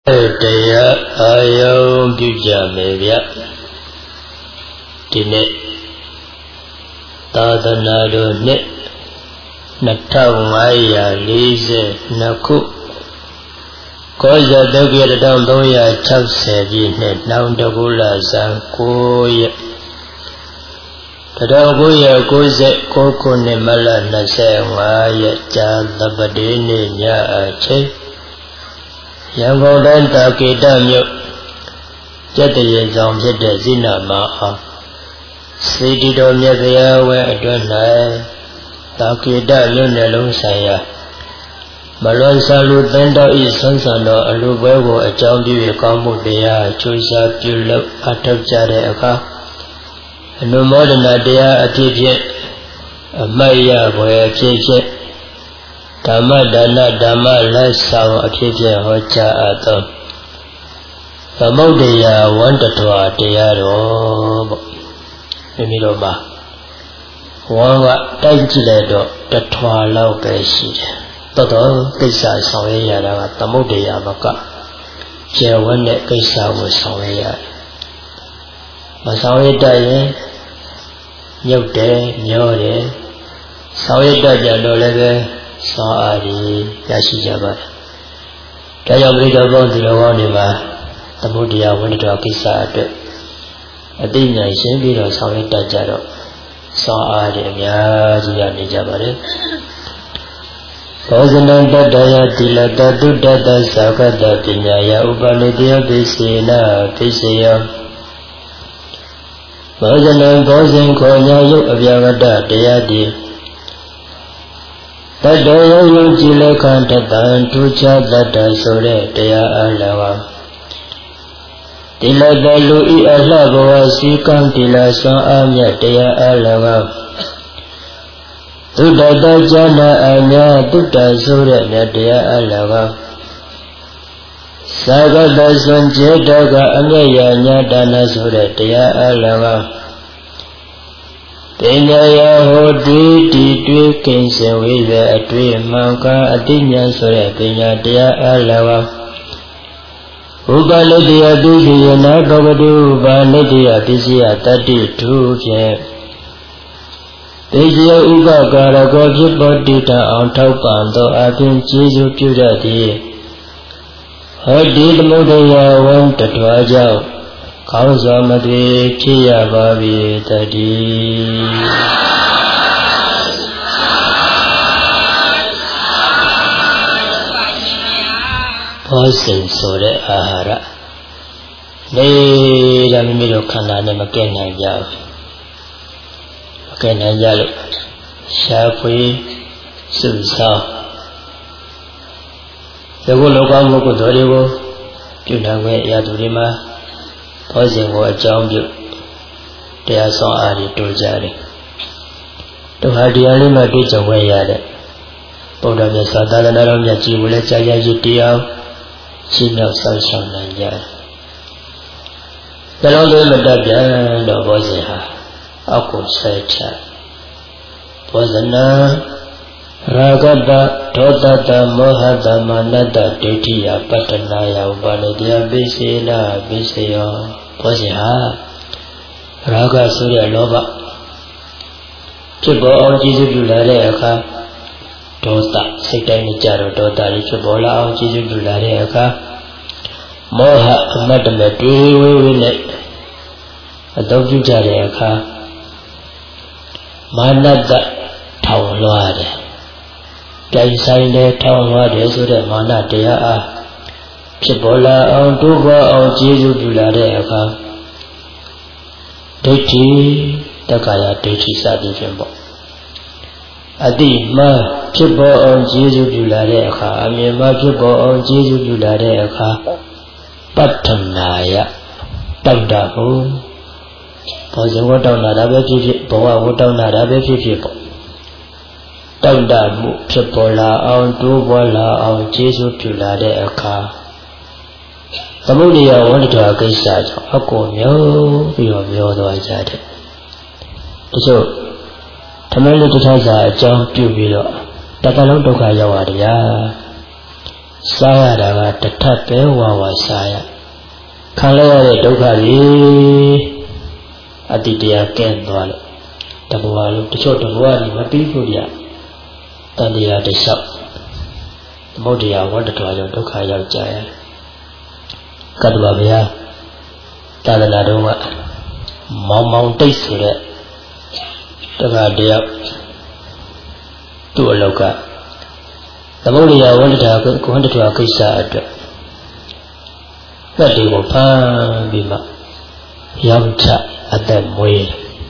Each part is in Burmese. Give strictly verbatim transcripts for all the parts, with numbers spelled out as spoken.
တရားအာယုံပြုကြမယ်ဗျဒီနေ့သာသနာတော်နှစ်နှစ်ထောင်ငါးရာလေးဆယ်နှစ်ခုကောဇတက္ကရာတစ်ထောင်သုံးရာခြောက်ဆယ်ပြည့်နှစ်နောင်တကူလဇန်ကိုရက်တစ်ထောင်ကိုးရာကိုးဆယ်ကိုးခုနှစ်မလနှစ်ဆယ်ငါးရက်ကြာသပတေးနေ့ညအချိန်ရန်ကုန်တိုင်းတာကေတမြို့ကျက်တရေဆောင်ဖြစ်တဲ့ဇိနမအောင်စေတီတော်မြတ်ဗျာဝဲအတွင်း၌တာကေတမြို့နယ်လုံးဆိုင်ရာမလွန်ဆာလူသင်္တော်ဤဆွမ်းဆန်တော်အလူပွဲကိုအကြောင်းပြု၍ကောင်းမှုတရားချွေးစားပြုလုပ်အထောက်ကြတဲ့အခါအနုမောဒနာတရားအဖြစ်ဖြင့်အမတ်ရဖွယ်အဖြစ်ဖြင့်ဓမ္မဒါနဓမ္မလက်ဆောင်အဖြစ်ဖြင့်ဟောကြားအပ်သောသမုဒ္ဒရာဝန္တထွာတရားတော်ပေါ့မိမိတို့မှာဝမ်းကတိုက်ကြည့်လိုက်တော့တထွာလောက်ပဲရှိတယ်တော်တော်ကိစ္စဆောင်ရရတာကသမုဒ္ဒရာမကကျေဝတ်တဲ့ကိစ္စကိုဆောင်ရရတယ်မဆောင်ရတတ်ရင်ညုတ်တယ်ညောတယ်ဆောင်ရတတ်ကြတော့လည်းပဲစောအားရရရှိကြပါတယ်။ဒါကြောင့်ပြိတ္တဘောဒီလိုဟောနေမှာသမုဒ္ဒရာဝိနည်းတော်ကိစ္စအတွက်အသိဉာဏ်ရှင်းပြီးတော့ဆောင်ရွက်တတ်ကြတော့စောအားရအများကြီးရနေကြပါတယ်။သောဇနံတတ္တယတိလတတုတ္တသသကတ္တပညာယဥပနိတယပိစေနပိစေယသောဇနံဘောဇင်ခေါ်ညာယုတ်အပြဝတ္တတရားတိတတ္တယယုံကြည်လက်ခံတတံထူးခြားတတ်တာဆိုတဲ့တရားအားလပါတိလတလူဤအလှဘဝစီကံတိလဆွမ်းအားမြတ်တရားအားလပါသုတ္တတဇာနာအမြတ်သုတ္တဆိုတဲ့မြတ်တရားအားလပါသာဂတဆွန်ကျေတကအမြတ်ရာညာဒါနဆိုတဲ့တရားအားလပါပညာယဟောတိတိတွေ့ကိဉ္စဝိရအတွေ့မှန်ကအတိညာဆိုတဲ့ပညာတရားအားလပါဥပနိတယပိစိယနာဘဂတုဥပနိတယပိစိယတတ္တိထုဖြင့်ပိစိယဥပကာရကောဖြစ်ပေါ်တည်တအောင်ထောက်ပံ့သောအပြင်ကျေးဇူးပြုတတ်သည်ဟောဒီသမုဒ္ဒရာဝံတထွာကြောင့်ကောင်းစွာမသွေဖြစ်ရပါပြီတည်းဘောဇင်ဆိုတဲ့အာဟာရနေတာမိမိတို့ခန္ဓာနဲ့မကဲနိုင်ကြဘူးမကဲနိုင်ကြလို့ရှားဖွေစုဆောင်းဒီကုလောကမှုကုသိုလ်တွေကိုပြုနိုင်ခွင့်အရာသူတွေမှာဘောဇင်ကိုအကြောင်းပြုတရားဆောင်အားတွေတိုးကြတယ်တို့ဟာတရားလေးမှတွေ့ကြုံရရတဲ့ဗုဒ္ဓမြတ်စွာသာသနာတော်မြတ်ကြီးကိုလည်းကြာကြာကြီးတရားရှင်းတော့ဆောင်းရှောင်းနိုင်ကြတယ်ဒါလုံးလေးမတတ်ပြန်တော့ဘောဇင်ဟာအောက်ကိုဆွဲချဘောဇနာရာဂတဒေါသတမောဟတမာနတဒိဋ္ဌိယပတ္တနာယဥပါလိတရားပိစေနာပိစေယောဘောဇင်ဟာရာဂဆိုတဲ့လောဘဖြစ်ပေါ်အောင်ကြည်စုပြုလာတဲ့အခါဒေါသစိတ်တိုင်းကြတော့ဒေါသကြီးဖြစ်ပေါ်လာအောင်ကြည်စုပြုလာတဲ့အခါမောဟအမတ္တမဲ့တွေးဝေးဝေးနဲ့အသုံးပြုကြတဲ့အခါမာနတထောင်လွှားတယ်ကြိုင်ဆိုင်တဲ့ထောင်လွှားတယ်ဆိုတဲ့မာနတရားအားဖြစ်ပေါ်လာအောင်တိုးပွားအောင်ကျေးဇူးပြုလာတဲ့အခါဒိဋ္ဌိတက္ကရာဒိဋ္ဌိစသည်ဖြင့်ပေါ့အတိမှဖြစ်ပေါ်အောင်ကျေးဇူးပြုလာတဲ့အခါအမြင်မှဖြစ်ပေါ်အောင်ကျေးဇူးပြုလာတဲ့အခါပတ္ထနာယတောက်တာဟုတ်ဘောဇင်ဝတ္တောက်နာတာပဲဖြစ်ဖြစ်ဘဝဝတ္တောက်နာတာပဲဖြစ်ဖြစ်ပေါ့တောက်တာမှုဖြစ်ပေါ်လာအောင်တိုးပွားလာအောင်ကျေးဇူးပြုလာတဲ့အခါသမုဒ္ဒရာဝိနည်းတော်ကိစ္စကြောင့်အကုန်မျိုးပြီးတော့မျောသွားကြတယ်တချို့ထမင်းလေးတစ်ထပ်စာအကြောင်းပြုပြီးတော့တကလုံးဒုက္ခရောက်ရတယ်ဗျာ Saya daga tetap bewa saya. Kalau ada doa ni, adi dia ken tuan. Tabuah lu, tu tabuah ni mati pun dia. Tadi ada sab. Mau dia awak tu aja doa yang jaya. Kadua dia, tak ada doa. Mau mau tais sudah. Doa dia tu loka. Tamu dia awak dah aku hendak tu aku isah ada. Tadi apa bima yang cak ada muir.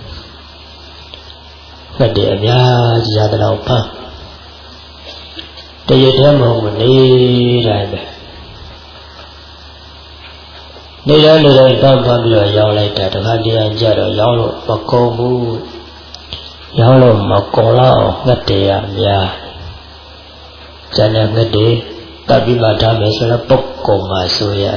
Tadi dia jadi apa? Dia dia mau ni dah. Ni dah ni dah apa bila yang lain dah dengan dia jadi yang lo makomu, yang lo makola ngerti ya. Jangan ngede, tapi macam misalnya pokok masuk ya.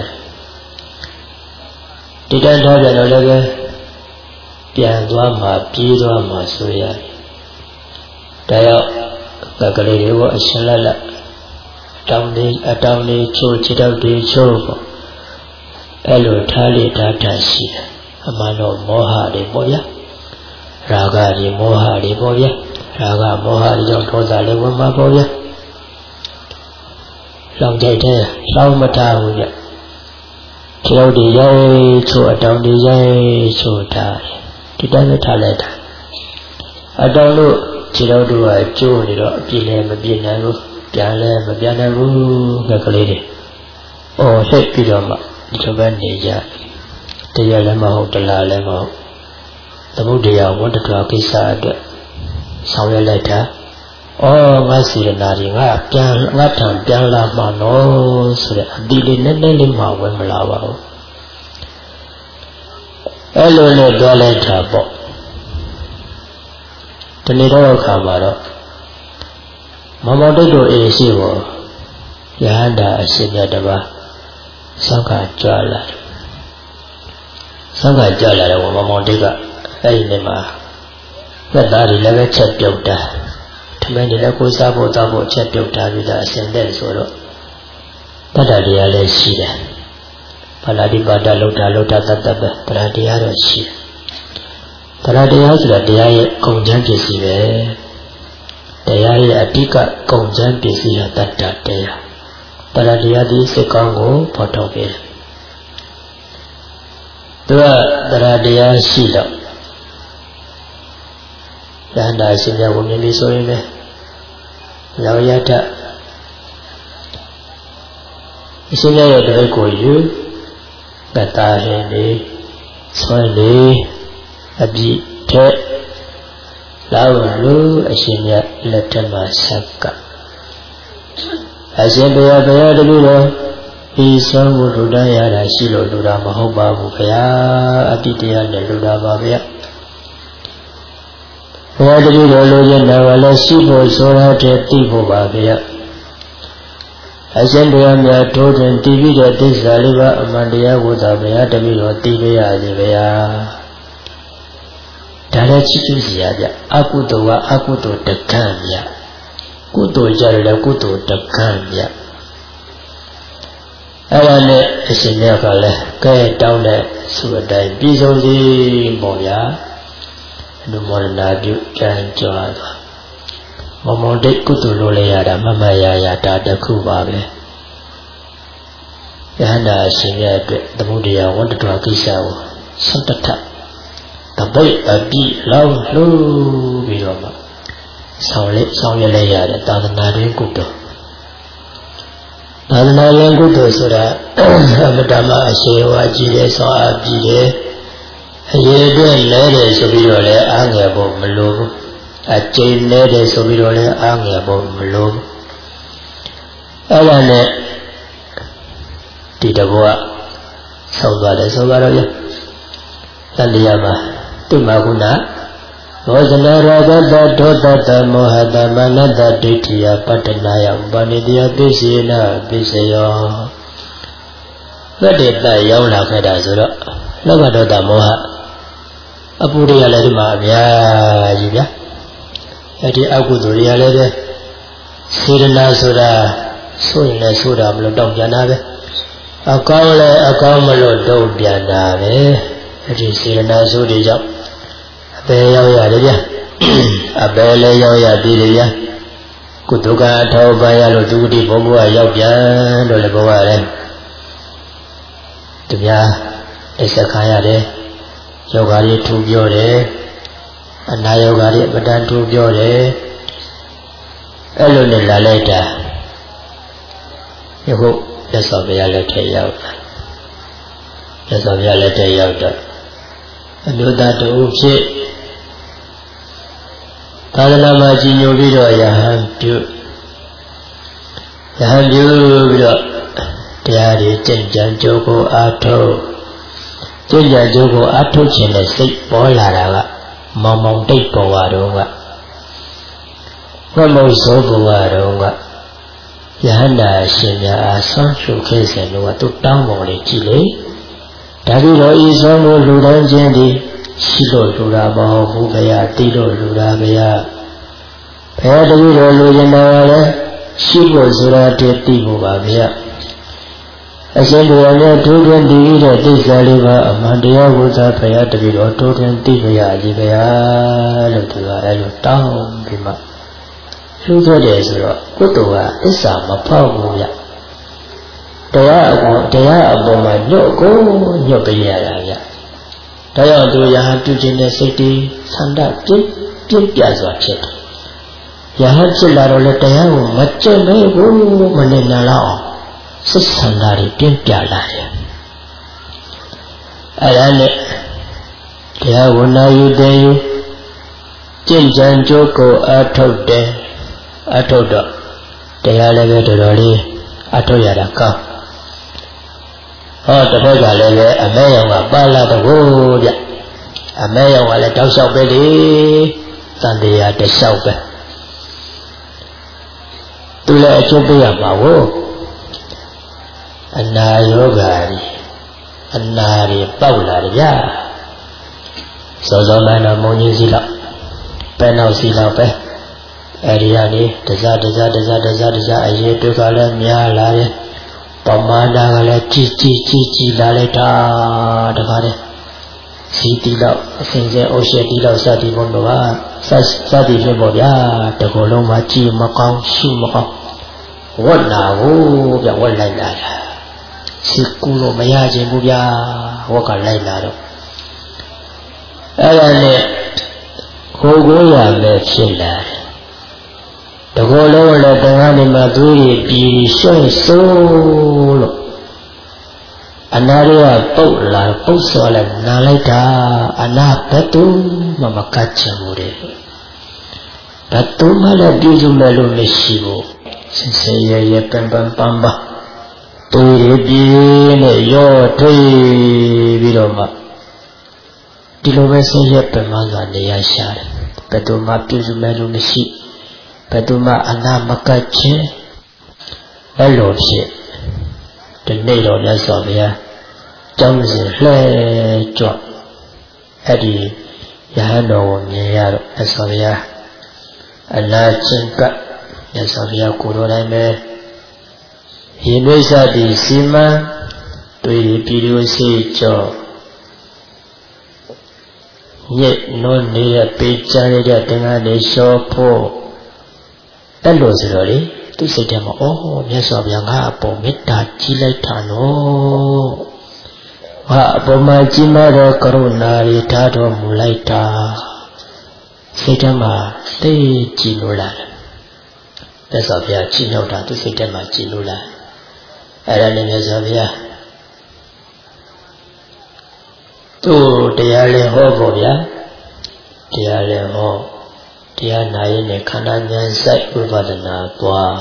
Tidak ada yang lagi, pian dua ma, pi dua masuk ya. Daya, tak kali dia buat selala, tahun ni, tahun ni cur, cedau di cur, elu tali tata sih, amano moha di boya, raga di moha di boya, raga moha di jauh toza di boya boya. Long day there, long mata ya. Kalau dia cuaca tahun dia cuaca, kita ni tak leda. Ada lu kalau dua cuaca ni lo pilih macam lu, pilih macam lu nak kelih. Oh, saya pilih mak, coba ni je. Dia le mau, telah le mau. Tapi dia awak tu kisah ada, saya leda. Oh, masih nari ngah, piang ngah tam piang lama no, sudah di lini lini mahu melawau. Elo le dua le jabo. Teniro kamaro. Mama tu tu isi wo, ya anda asyik ada bah, sangat jalan, sangat jalan le wo mama tiga, ini mah, kadari lagi cepjau dah. Mending aku sabo sabo cepjau dah bila senden soro. Pada dia le sih. Pada di pada luda luda tetap pada dia le sih. Pada dia sudah dia kongjan kisi le. Dia adika kongjan kisi ya tetap dia. Pada dia di sekangu potong ke. Dua pada dia sih lah. Dan dah sini aku ni sore ni. Lalu ada, sini ada koyu, kata ini, sore abdi te, lalu sini letan masak. Asyik bayar-bayar dulu lah. Isam luda ya rasi luda mahu babu kaya abdi dia luda babu ya. Saya dari dulu jenama wala sibo sora jeti boba kaya. Asyik dia miatu dan T V jeti saliba amandia kuda kaya tapi roti kaya aja kaya. Dari cicu siaja, aku tua aku tu tekan ya, aku tu jalan aku tu tekan ya. Awalnya asyiknya kalah kaya tahun le sudah bisau di moya. Nomor nabi kan jual. Mama dek kutu lole ada, mama ya ya tak ada kubabe. Ya anda sini ada, temu dia orang tu kisah, sangat tak. Tapi abdi lau lu bilang, sawle sawle le ya ada, tak ada nabi kutu. Tak ada nabi kutu sudah. Pertama asyik wajib le, sah abdi le. Ye dua lere sobiro le angya bo melum, aceh lere sobiro le angya bo melum. Awalnya tidak buat saudara saudara ya. Tadi apa? Tu makuna. Wajna raga dada dada mohada mana dada dia pada nayam bani dia bisina bisaya. Gede tak yang nak ada surat. Nak ada dada moha. Abu dia lagi maafnya juga. Jadi aku tu dia lagi sirna sudah ဆိုရင်လည်းဆိုတာမလို့တောင်းပြန်တာပဲအကောင်းလည်းအကောင်းမလို့တုံ့ပြန်တာပဲအဲ့ဒီစေရနာဆိုတွေကြောင့်အပေရောက်ရတယ်ဗျအပေလည်းရောက်ရပြီလေဗျကုသကအထောက်ပံ့ရလို့ဒုတိဘုံဘဝရောက်ပြန်လို့လည်းပြောရတယ်သူများလက်ဆက်ခံရတယ်ယောဂါတွေထူပြောတယ်အနာယောဂါတွေပဒံထူပြောတယ်အဲ့လိုနဲ့လာလိုက်တာယခုလက်စော်ပြရလက်ထဲရောက်တာလက်စော်ပြလက်ထဲရောက်တော့အမျိုးသားတူဖြစ်သာသနာမှာကြီးညိုပြီးတော့ယဟန်ပြုယဟန်ပြုပြီးတော့တရားတွေကျင့်ကြံကြိုးကိုအားထုတ်ကျင့်ကြံကြိုးကိုအားထုတ်ခြင်းနဲ့စိတ်ပေါ်လာတာကမောင်မောင်တိတ်ပေါ်လာတော့ကဝတ်မုံစိုးပေါ်လာတော့ကယဟန္တာရှင်များအားဆွမ်းရှုခဲ့စဉ်တော့သူတောင်းပေါ်လေးကြည့်လေဒါပြီးတော့ဤဆွမ်းကိုလူတိုင်းချင်းဒီရှိလို့လူတာမဟုတ်ဘူးဗျာတီးလို့လူတာဗျာဘယ်တည်းတော့လူရင်တော်လဲရှိဖို့ဆိုတာတည်းတီးဖို့ပါဗျာအရှင်ဘုရားရဲ့ဒုတွင်တည်တဲ့သိစ္စာလေးပါအမှန်တရားကိုသာဘုရားတပည့်တော်ဒုတွင်သိကြရည်ဗျာလို့သူကအဲလိုတောင်းပြီးမှလူခဲ့တယ်ဆိုတော့ကုသိုလ်ကအစ္စာမဖောက်ဘူးဗျတရားအပေါ်တရားအပေါ်မှာညှို့ကိုညှို့ပေးရတာဗျဒါကြောင့်သူယဟန်ပြုခြင်းနဲ့စိတ်တည်ဆန္ဒပြင်းပြင်းပြစွာဖြစ်တယ်ယဟန်ဖြစ်လာတော့လေတရားကိုမကျင့်မဲဘူးမနေနိုင်တော့စိတ်ဆန္ဒတွေပြင်းပြလာတယ်အဲ့ဒါနဲ့တရားကိုနာယူတယ်ယူကျင့်ကြံကြိုးကိုအထုတ်တယ်အထုတ်တော့တရားလည်းပဲတော်တော်လေးအထုတ်ရတာကောင်းဟောတစ်ဖက်ကလည်းပဲအမဲရောင်ကပါလာတော့ဗျအမဲရောင်ကလည်းတောက်လျှောက်ပဲလေသံတရားတစ်လျှောက်ပဲသူလည်းအကျိုးပေးရမှာကိုအနာယောဂါကြီးအနာတွေပေါက်လာတယ်ဗျစောစောမှတော့မုံကြီးစီလောက်ပဲနောက်စီလောက်ပဲအဲဒီကနေတစားတစားတစားတစားတစားအရေးအတွက်ကလည်းများလာတယ်ပမာဏကလည်းကြီးကြီးကြီးကြီးလာလိုက်တာတကားတဲ့စီတီလောက်အစင်စဲအိုရှက်တီလောက်စသည်ဘုံတော့စစသည်ဖြစ်ပေါ့ဗျာတကောလုံးမှာကြည်မကောင်းရှုမကောင်းဝတ်နာဘူးဗျဝတ်လိုက်လာတာစိတ်ကူလို့မရခြင်းဘူးဗျာဝတ်ကလိုက်လာတော့အဲ့ဒါနဲ့ကိုယ်ကိုယ်ရမယ်ဖြစ်လာတယ်တကောလုံးလည်းတရားနေမှာသူကြီးပြည်ရှုံးစိုးလို့အနာရကပုတ်လာပုတ်စော်လဲနာလိုက်တာအနာဘတ်တူမမကတ်ချင်ဘူးတဲ့ဘတ်တူမလည်းပြည်စုမဲ့လို့မရှိဘူးစင်စေရရပန်ပန်ပန်ပါတူရပြည်နဲ့ရောထွေးပြီးတော့မှဒီလိုပဲဆင်းရဲပင်မစွာနေရရှာတယ်ဘတ်တူမပြည်စုမဲ့လို့မရှိဘယ်သူမှအနာမကတ်ခြင်းအဲ့လိုဖြစ်ဒီနေ့တော့မြတ်စွာဘုရားကျောင်းစဉ်လှဲကြွအဲ့ဒီရဟန်းတော်ကိုမြင်ရတော့မြတ်စွာဘုရားအနာချင်းကမြတ်စွာဘုရားကိုယ်တော်တိုင်းပဲရေနွေးစသည်စီမံတွေ့ဒီပြည်သူရှိကြောညစ်နွမ်းနေတဲ့ပေးချရတဲ့တင်္ဂါလေးလျှော်ဖို့အဲ့လိုဆိုတော့လေသူစိတ်ထဲမှာအော်မြတ်စွာဘုရားငါအပေါ်မေတ္တာကြီးလိုက်တာနော်ငါအပေါ်မှာကြီးမားတဲ့ကရုဏာတွေထားတော်မူလိုက်တာစိတ်ထဲမှာသိကြည်လို့လာတယ်မြတ်စွာဘုရားကြီးရောက်တာသူစိတ်ထဲမှာကြည်လို့လာအဲ့ဒါနဲ့မြတ်စွာဘုရားသူတရားလေးဟောဖို့ဗျာတရားလေးဟောတရားနာရင်နဲ့ခန္ဓာဉာဏ်စိုက်ဝိပဿနာသွား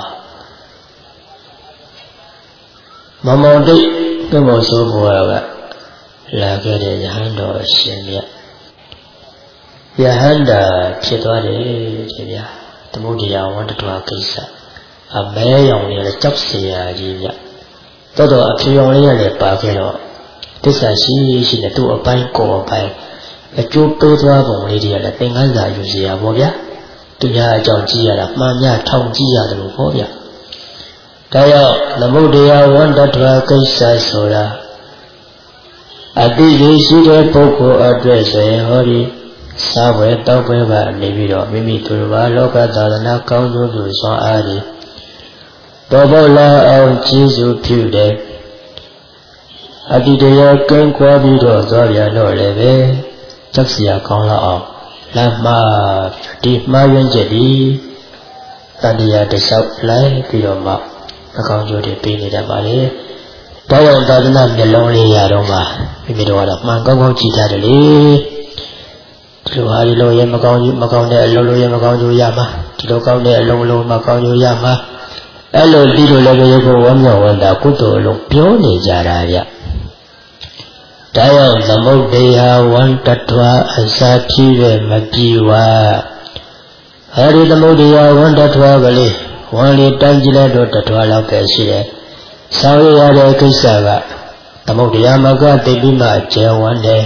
မမောင်တိတ်ကမောဆိုးဘုရားကလာခဲ့တဲ့ယဟန်တော်အရှင်မြတ်ယဟန္တာဖြစ်သွားတယ်တဲ့ဗျာသမုဒိယဝန္တတဝကိစ္စအမဲရောင်လေးလည်းကြောက်เสียကြီးဗျတော်တော်အဖြူရောင်လေးလည်းပါခဲ့တော့သစ္စာရှိရှိနဲ့သူ့အပိုင်းကိုယ်အပိုင်းအကျိုးပေးသွားပုံလေးတွေကလည်းသင်္ကန်းစာယူเสียပါဗျာသူများအကြောင်းကြည့်ရတာမှန်များထောင်ကြည့်ရတယ်လို့ဟောဗျဒါကြောင့်သမုဒ္ဒရာဝန္တထွာကိစ္စဆိုတာအတိအရှိတဲ့ပုဂ္ဂိုလ်အတွက်ဆိုရင်ဟောဒီစာဝဲတောက်ပွဲကနေပြီးတော့မိမိတို့ဘာလောကသာသနာကောင်းကျိုးပြုစွမ်းအားတွေတော်ပေါ်လာအောင်ကျေးဇူးပြုတယ်အတိတရားကင်းကွာပြီးတော့သွားပြန်တော့လည်းပဲချက်စရာကောင်းလာအောင်လမ်းမှာဒီမှားယွင်းချက်ဒီတန်တရားတစ်လျှောက်လိုက်ပြီးတော့မှအကောင်းကျိုးတွေပေးနေတတ်ပါလေဒါကြောင့်သာသနာမျက်လုံးလေးရတော့မှမိမိတို့ကတော့မှန်ကောင်းကောင်းကြည့်ကြတယ်လေဒီလိုဟာဒီလိုရဲ့မကောင်းကြီးမကောင်းတဲ့အလုံးလုံးရဲ့မကောင်းကျိုးရမှာဒီလိုကောင်းတဲ့အလုံးလုံးမကောင်းကျိုးရမှာအဲ့လိုပြီးလို့လည်းရေကိုဝမ်းမြောက်ဝမ်းသာကုသိုလ်အလုံးပြောနေကြတာဗျဒါကြောင့်သမုဒ္ဒရာဝန္တထွာအစာဖြည့်ရဲ့မပြေဝအဲဒီသမုဒ္ဒရာဝန္တထွာကလေးဝမ်းလေးတိုင်းကြည့်လိုက်တော့တထွာလောက်ပဲရှိတယ်ဆောင်ရရတဲ့ကိစ္စကသမုဒ္ဒရာမကတိပိမကျဲဝန်းတယ်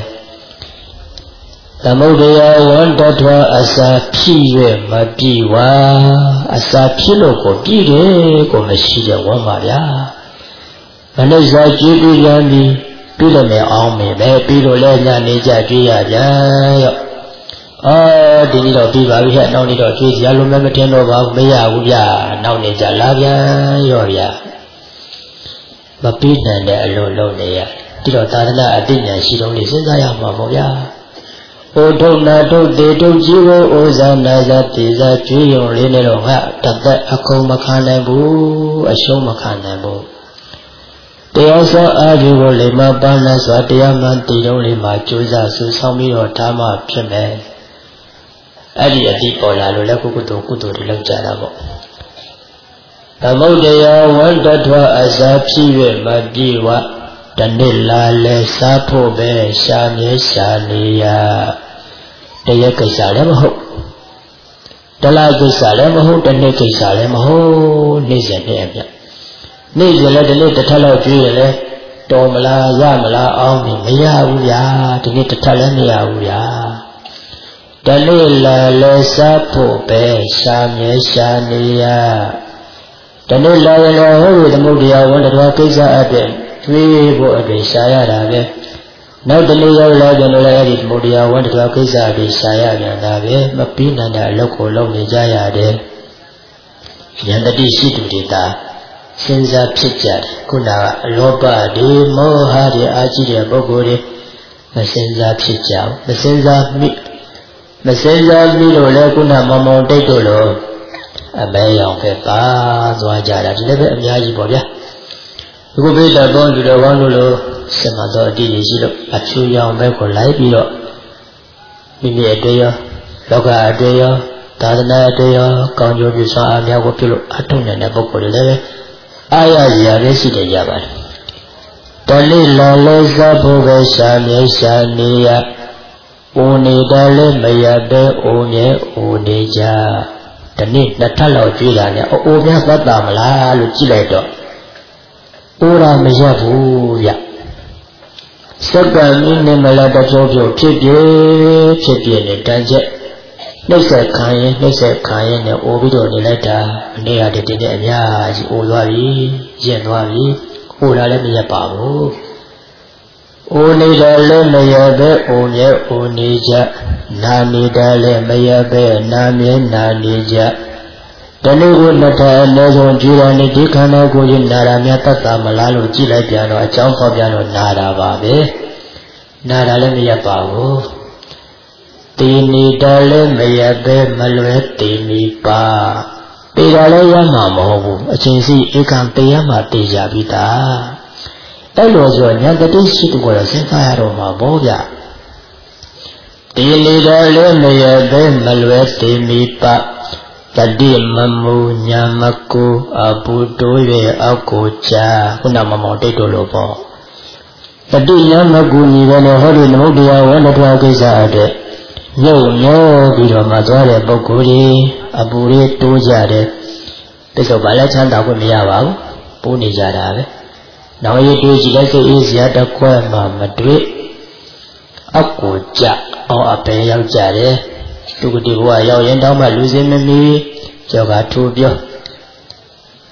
သမုဒ္ဒရာဝန္တထွာအစာဖြည့်ရဲ့မပြေဝအစာဖြည့်လို့ကိုပြည့်တယ်ကိုမရှိတဲ့ဝမ်းပါဗျာမနစ်စာကြည့်ပြီးရပြီးပြီးလို့လည်းအောင်မယ်ပဲပြီးလို့လည်းညနေကြကြွေးရပြန်ရောအော်ဒီနေ့တော့ပြီးပါပြီဟဲ့နောက်နေ့တော့ကြွေးစရာလုံးမမထင်တော့ပါဘူးမရဘူးဗျာနောက်နေ့ကြလာပြန်ရောဗျာမပြီးနိုင်တဲ့အလုံးလုံးနေရဒီတော့သာသနာအသိဉာဏ်ရှိတော့လေစဉ်းစားရမှာပေါ့ဗျာဩထုံနာထုတေထုကြီးကိုဩဇာနာဇာတေဇာကြွေးရုံလေးနဲ့တော့ငါတသက်အကုန်မခံနိုင်ဘူးအရှုံးမခံနိုင်ဘူးတရားစွာအားဖြင့်ကိုလေမပန်းနဲ့စွာတရားမှန်တည်တော့လေးမှာကြိုးစားဆူဆောင်ပြီးတော့ဓမ္မဖြစ်မယ်အဲ့ဒီအတိပေါ်လာလို့လည်းကုကုသိုလ်ကုသိုလ်တွေလောက်ကြတာပေါ့သမုဒ္ဒရာဝန္တထွာအစာဖြည့်၍မပြေဝတနေ့လာလဲစားဖို့ပဲရှာမြဲရှာနေရတရားကိစ္စလည်းမဟုတ်တလားကိစ္စလည်းမဟုတ်တနေ့ကိစ္စလည်းမဟုတ်နေ့စဉ်နဲ့အပြတ်နေ့ကျလည်းဒီနေ့တစ်ထပ်လောက်ကြွေးရလဲတော်မလားရမလားအောင်မရဘူးဗျာဒီနေ့တစ်ထပ်လည်းမရဘူးဗျာဒီနေ့လာလဲစားဖို့ပဲရှာမြဲရှာနေရဒီနေ့လာရင်လည်းဟောဒီသမုဒ္ဒရာဝန္တထွာကိစ္စအပြင်ကြွေးဖို့အပြင်ရှာရတာပဲနောက်ဒီနေ့ရောက်လာကြလို့လည်းအဲ့ဒီသမုဒ္ဒရာဝန္တထွာကိစ္စအပြင်ရှာရပြန်တာပဲမပြီးနိုင်တဲ့အလုပ်ကိုလုပ်နေကြရတယ်ဉာဏ်တတိရှိသူတွေသာစဉ်းစားဖြစ်ကြတယ်ခုနကအလောဘတွေမောဟတွေအာကြီးတဲ့ပုဂ္ဂိုလ်တွေမစဉ်းစားဖြစ်ကြဘူးမစဉ်းစားမိမစဉ်းစားပြီးတော့လည်းခုနမောင်မောင်တိတ်တို့လိုအမဲရောင်ပဲပါသွားကြတာဒီလည်းပဲအများကြီးပေါ့ဗျာအခုပိဋကပေါင်းသူတော်ကောင်းတို့လိုစင်မတော်အတိအရှိလို့အဖြူရောင်ပဲကိုလိုက်ပြီးတော့မိမိအတွေ့ရောလောကအတွေ့ရောသာသနာအတွေ့ရောကောင်းကျိုးပြုစွာအများကိုပြုလို့အထုံနေတဲ့ပုဂ္ဂိုလ်တွေလည်းအာရရာပဲရှိတယ်ကြပါတယ်တလိလာလဲစားဖို့ပဲရှာမြဲရှာနေရဦးနေတာလည်းမရပဲဦးမြဲဦးနေကြဒီနေ့နှစ်ထပ်လောက်ကြွေးတာနဲ့အိုးများသက်တာမလားလို့ကြည့်လိုက်တော့ဦးရမရဘူးဗျစက္ကန့်မိနစ်မလားတဖြုတ်ဖြုတ်ဖြစ်ပြဖြစ်ပြနေတန်းချက်နှိမ့်ဆက်ခံရင်နှိမ့်ဆက်ခံရင်နဲ့အိုပြီးတော့နေလိုက်တာအနေရတဲ့တင်းနဲ့အများကြီးအိုသွားပြီကျင့်သွားပြီအိုတာလည်းမရပါဘူးအိုနေတာလည်းမရပဲအိုမြဲအိုနေကြနာနေတာလည်းမရပဲနာမြဲနာနေကြတနေ့ကိုနှစ်ထပ်အနည်းဆုံးကြည်ရနေဒီခန္ဓာကိုယ်ကြီးနာတာများတတ်တာမလားလို့ကြည့်လိုက်ပြန်တော့အကြောင်းဖော်ပြတော့နာတာပါပဲနာတာလည်းမရပါဘူးတည်နေတာလည်းမရပဲမလွယ်တည်နေပါတည်တာလည်းရမှာမဟုတ်ဘူးအချင်းစီဧကံတည်ရမှာတည်ကြပြီးသားအဲ့လိုဆိုဉာဏ်တတိရှိသူကတော့စဉ်းစားရတော့မှာပေါ့ဗျတည်နေတာလည်းမရပဲမလွယ်တည်နေပါတတိမမူညာမကူအပူတိုးရဲ့အောက်ကိုကြာခုနမမောင်တိတ်တို့လိုပေါ့တတိညာမကူညီတယ်လို့ဟောဒီသမုဒ္ဒရာဝန္တထွာကိစ္စအတွက်ရုပ်ညောပြီးတော့မှသွားတဲ့ပုဂ္ဂိုလ်ကြီးအပူလေးတိုးကြတယ်တိစ္ဆုတ်ပါလဲချမ်းသာခွင့်မရပါဘူးပိုးနေကြတာပဲနောက်ရည်တွေးကြည့်လိုက်စိတ်အေးစရာတကွက်မှမတွေ့အောက်ကိုကြအောင်အပယ်ရောက်ကြတယ်ဒုက္ခတိဘဝရောက်ရင်တောင်းမှလူစင်းမမီကြောကထိုးပြော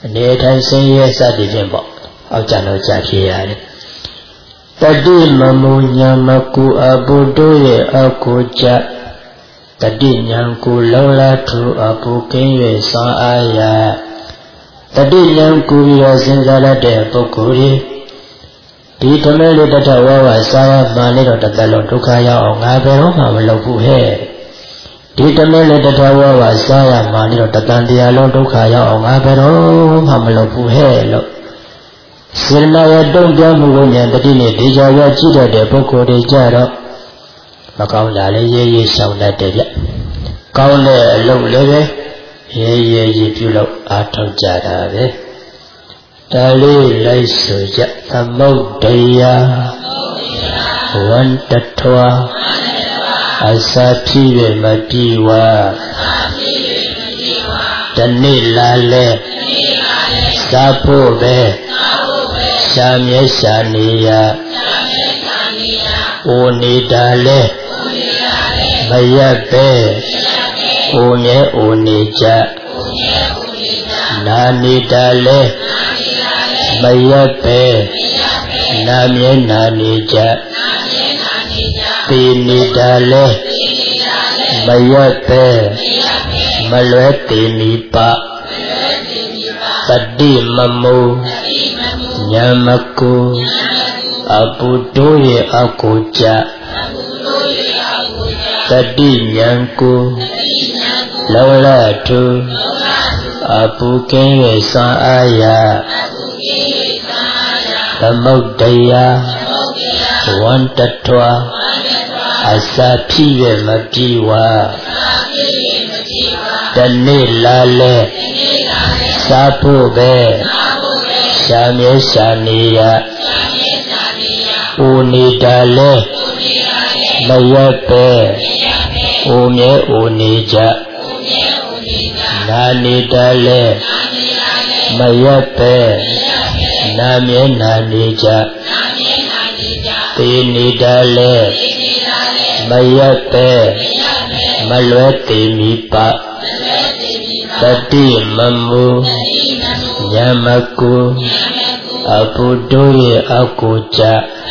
အနေထိုင်ဆင်းရဲစသည်ဖြင့်ပေါ့အောက်ကြတော့ကြာဖြစ်ရတယ်တတိမမူညာမကူအဘုဒ္ဓရဲ့အကိုကြတတိညာကိုလောလာထူအပူကင်း၍စွမ်းအားရတတိညာကိုပြီးတော့စဉ်းစားရတဲ့ပုဂ္ဂိုလ်ဒီဓမ္မလေးတထဝဝစာရမှန်လေးတော့တစ်သက်လုံးဒုက္ခရောက်အောင်ငါဘယ်တော့မှမလုပ်ဘူးဟဲ့ဒီဓမ္မလေးတထဝဝစာရမှန်လေးတော့တသံတရားလုံးဒုက္ခရောက်အောင်ငါဘယ်တော့မှမလုပ်ဘူးဟဲ့လို့စေနာရတုံ့ပြန်မှုကိုဉာဏ်တတိနဲ့ဒေချာရကြည့်တတ်တဲ့ပုဂ္ဂိုလ်တွေကြတော့မကောင်းတာလည်းရေးရေးရှောင်တတ်တယ်ဗျကောင်းတဲ့အလုပ်လည်းပဲရေးရေးရေးပြုလို့အားထုတ်ကြတာပဲဒါလေးလိုက်ဆိုကြသမုဒ္ဒရာဝန္တထွာအစာဖြစ်၍မပြေဝတနေ့လာလဲစားဖို့ပဲရှာမြဲရှာနေရအိုနေတာလဲမရက်ပဲအိုမြဲအိုနေကြနာနေတာလဲမရက်ပဲနာမြဲနာနေကြပေနေတာလဲမရက်ပဲမလွဲတည်နိပါတတိမမူညာမကူအပုတိုးရဲ့အကိုကြတတိညာကိုလောလထုအပုကင်းရဲ့စွမ်းအားရသမုဒ္ဒရာဝန္တထွာအစာဖြစ်၍မပြေဝတနေ့လာလဲစားဖို့ပဲရှာမြဲရှာနေရအိုနေတာလဲမရက်ပဲအိုမြဲအိုနေကြနာနေတာလဲမရက်ပဲနာမြဲနာနေကြသေနေတာလဲမရက်ပဲမလွဲတည်မိပါတတိမမူညာမကူအဘုဒ္ဓရဲ့အကိုကြ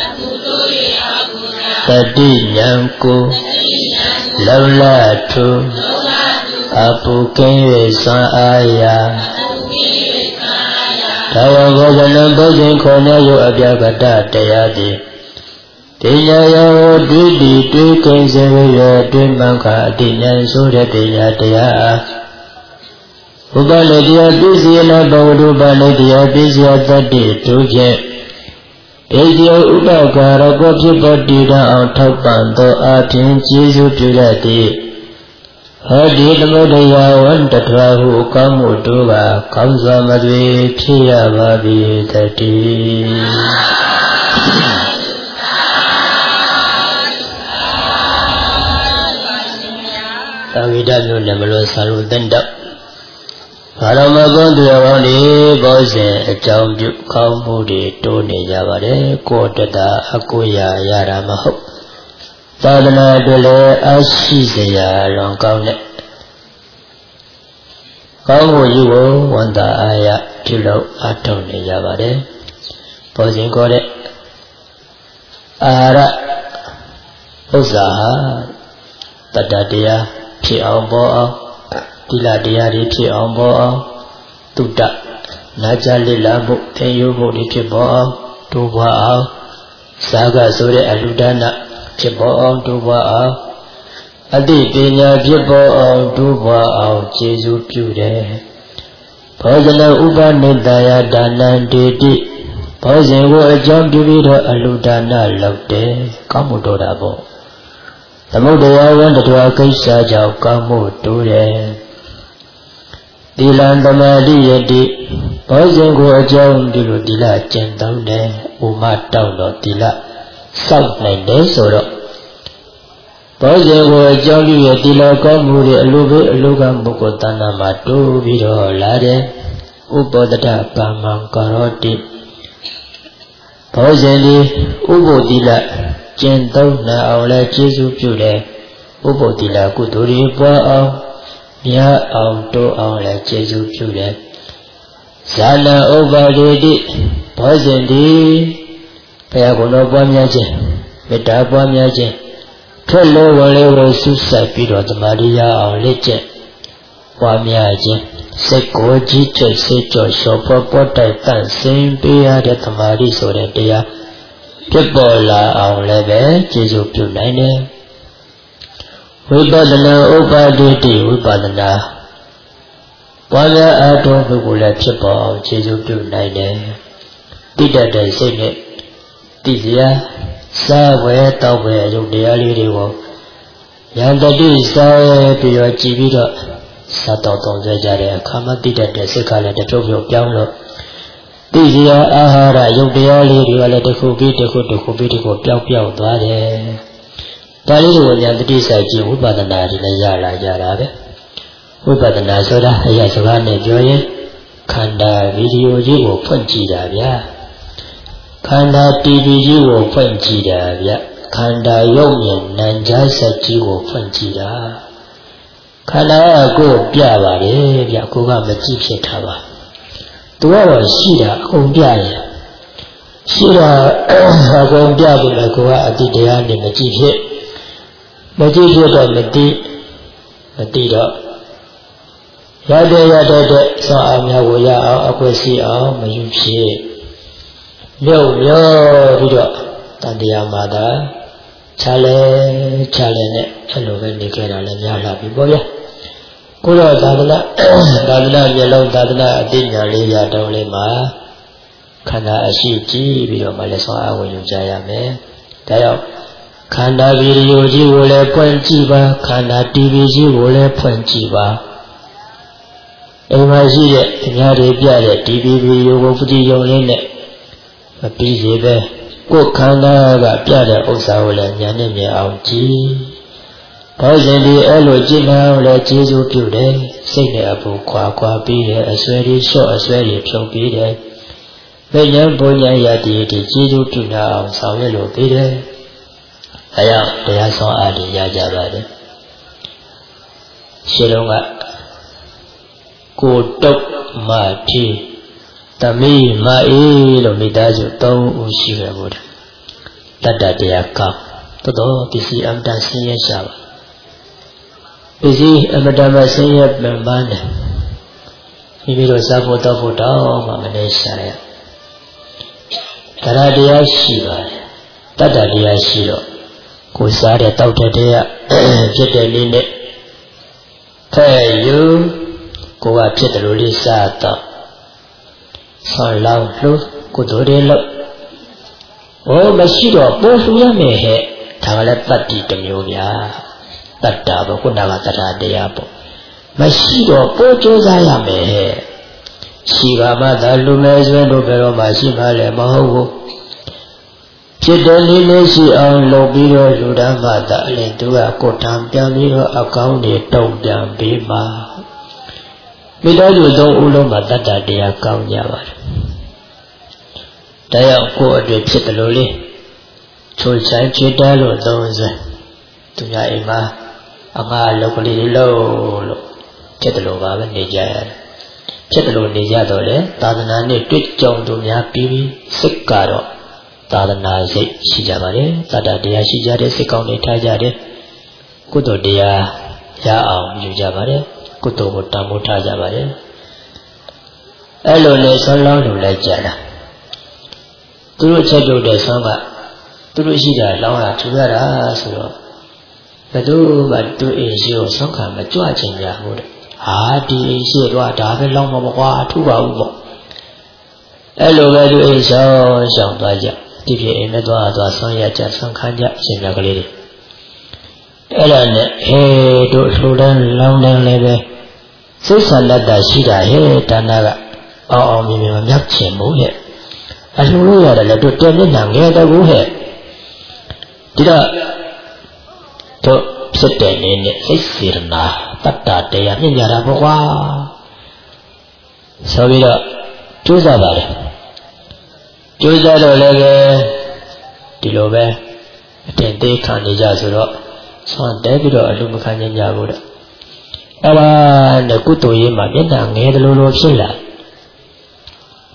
တတိညာကိုလောလထုအပုကင်း၍စွမ်းအားရဒါဝဘောဇနံဘုဇင်ခေါ်များယောအပြကတတရားသည်တိညာယောဒွိတိတွေးကင်းစေရောတွေးမှန်ခါအတိညာဆိုတဲ့တရားတရားဥပလေတရားပြည့်စည်နာဘဝတုပလေတရားပြည့်စည်တတ်တဲ့တို့ဖြင့်ဧကယဥပကာရကောဖြစ်ပေါ်တည်တံအောင်ထောက်ပံ့သောအပြင်ကျေးဇူးပြုရသည်ဟောဒီသမုဒ္ဒရာဝန္တထွာဟုကောင်းမှုတို့ကကောင်းစွာမသွေဖြစ်ရပါပြီတတိသာဝိဒမျိုးနဲ့မလို့ဆာလို့တန်တော့ဘာတော်မကွန်တရားကောင်းဒီဘောဇင်အကြောင်းပြုကောင်းမှုတွေတိုးနေကြပါတယ်ကိုယ်တတာအကိုရာရတာမဟုတ်သာသနာ့အတွက်လည်းအရှိစရာလွန်ကောင်းတဲ့ကောင်းမှုကြီးကိုဝန်တာအားရပြုလို့အထောက်နေကြပါတယ်ဘောဇင်ခေါ်တဲ့အာရဥစ္စာဟာတတတရားဖြစ်အောင်ပေါ်အောင်တိလတရားတွေဖြစ်အောင်ပေါ်အောင်တုတ္တနာကြလိလာမှုသင်ယူမှုတွေဖြစ်ပေါ်အောင်တိုးပွားအောင်ဇာကဆိုတဲ့အလူဒါနဖြစ်ပေါ်အောင်တိုးပွားအောင်အတိပညာဖြစ်ပေါ်အောင်တိုးပွားအောင်ကျေစုပြုတယ်ဘောဇနဥပနိတယဒါနံတေတိဘောဇင်ကိုအကြောင်းပြုပြီးတော့အလူဒါနလုပ်တယ်ကောင်းမှုတော်တာပေါ့သမုဒ္ဒရာဝန္တထွာကိစ္စကြောင့်ကောင်းမှုတိုးတယ်သီလံသမာဓိယတိဘောဇင်ကိုအကြောင်းဒီလိုသီလကျင့်သုံးတယ်ဥမတောက်တော့သီလစောင့်နိုင်တယ်ဆိုတော့ဘောဇင်ကိုအကြောင်းပြုရသီလကောင်းမှုတွေအလိုပဲအလိုကပုဂ္ဂိုလ်တဏ္ဍာမှာတိုးပြီးတော့လာတယ်ဥပောတတကာမံကာရောတိဘောဇင်ဒီဥပုသီလကျင့်သုံးနိုင်အောင်လဲကျေးဇူးပြုတယ်ဥပုသီလကုသိုလ်တွေပွားအောင်မြတ်အောင်တိုးအောင်လဲကျေးဇူးပြုတယ် Zana Obadidi, Posindi, Payagono Bamiaje, Meta Bamiaje, Tolo Wale Susa Piro the Maria or Legend, Bamiaje, Seko Jicho Secho, Shopo Pota, Same Pia de Tamari Soretia, Pipola our leve, Jesu Punine. Wibadana Obadidi, Wibadana. Wala Ado Vula Chipo, Jesu Punine. Dida de Sene, Didia, Sawe, Tawe, Yudia Lido. Yandadi Sawe, Pio Chivida, Sato Zajare, Kama Dida de Secala de Tokyo Piano. Didia Ahara, Yudia Lido, let the Kubi, the Kubi, the Kubi, Piao Piao, Dade. Talido Yandadi Saji, Ubadana, Yara Yarabe. Ubadana Soda, Yasavane Joye, Kanda video Jivo Punchida. Kanda T V Jivo Punchida. Kanda Yomian Nanjasa Jivo Punchida. Kanda go Biavare, Yakuga Majipetava. Tuava Shida, Umbiaya. Shida, Agombiabu Lagoa, Adidian, Majipet. Majipet or Madi, Madida. Yada yada de sa amya woya akwesi a mayushi lyo lyo bido tandiya mada chale chale ne elo be ne kera le nya la bi po ya ko lo dadana dadana myelong dadana adinya le ya taw le ma khanda ashi ji bido ma le sa a won yu ja ya me da yaw khanda video ji wo le phwant ji ba khanda T V ji wo le phwant ji ba Emaji de Nyari Piade, T V Yogo Fuji Yolene, a Pizebe, Kokana, Piade, Osaola, Yaneme, Auti. Presently, Elo Gina, let Jesus Pude, Sing Abu Quaqua Pide, as very short as very pure Pide. Benyan Boya Yadi, the Jesus Tuna, Samuel Pide. Aya, they are so adi Yajabade. Shilonga. Kotok Mati Tami Mai Lomidazu Tong Ushirawood Tata Deaka Toto Tisi Amdan Sinya Shava Busy Amadama Sinya Memban Mimiro Savo Tafu Tao Mamanesha Taradia Shiva Tata Dia Shiro Kusare Tauta Dea Jeteline Hey you Goa Pietro Sata San Lao Lu, Kudorello. Oh, Masido, both Yame, Tamalapati Tamuya, Tata, Kunavata de Apo. Masido, Pocho Zayame, Shiva Mada Lumes, Vendovero Masima Lemaho. Chidalisi on Lobiro Ludamata, Lentua Kotam Piamiro, account it, Tom Bima. Bila you don't ulo matata de account yavar. Daya ko adwe pitaloli. Chulchan chidalo donze. Tunya ima. Anga locally low. Chitalo baba nijaya. Chitalo nijadole. Tadana ni twit jong dunya pibi. Sikaro. Tadana zik shijabare. Tada dea shijare. Sikao ni tajare. Kudo dea. Ya aum yujabare. Kuto Muta Muta Javare Elone Salon Lajana Turu Chado de Samba Turu Shida Laura Tugara Suro Kadu Batu Asia Sanka Matua Chenya Hood Hadi Asia Dava Long Mama Tuba Ubo Elo Badu Asia Shambaja Tipi Emedwa Sonya Sankanja Sinagari Elan, hey, do Sudan, long level. Sisalada Shida, hey, Tanaga, or Mimim Yachi Muhe. As you know, the little Temin get the Wuhe. Did I to sit in Sirna, Tata, they are in Yaraboa. So we are Juzabare. Juzalo Lege, Dilobe, Tente Kanijazuro. Son David or Lumukanya Yabuda. Ella and the Kutu Yima Yena, near the Lulu of Silla.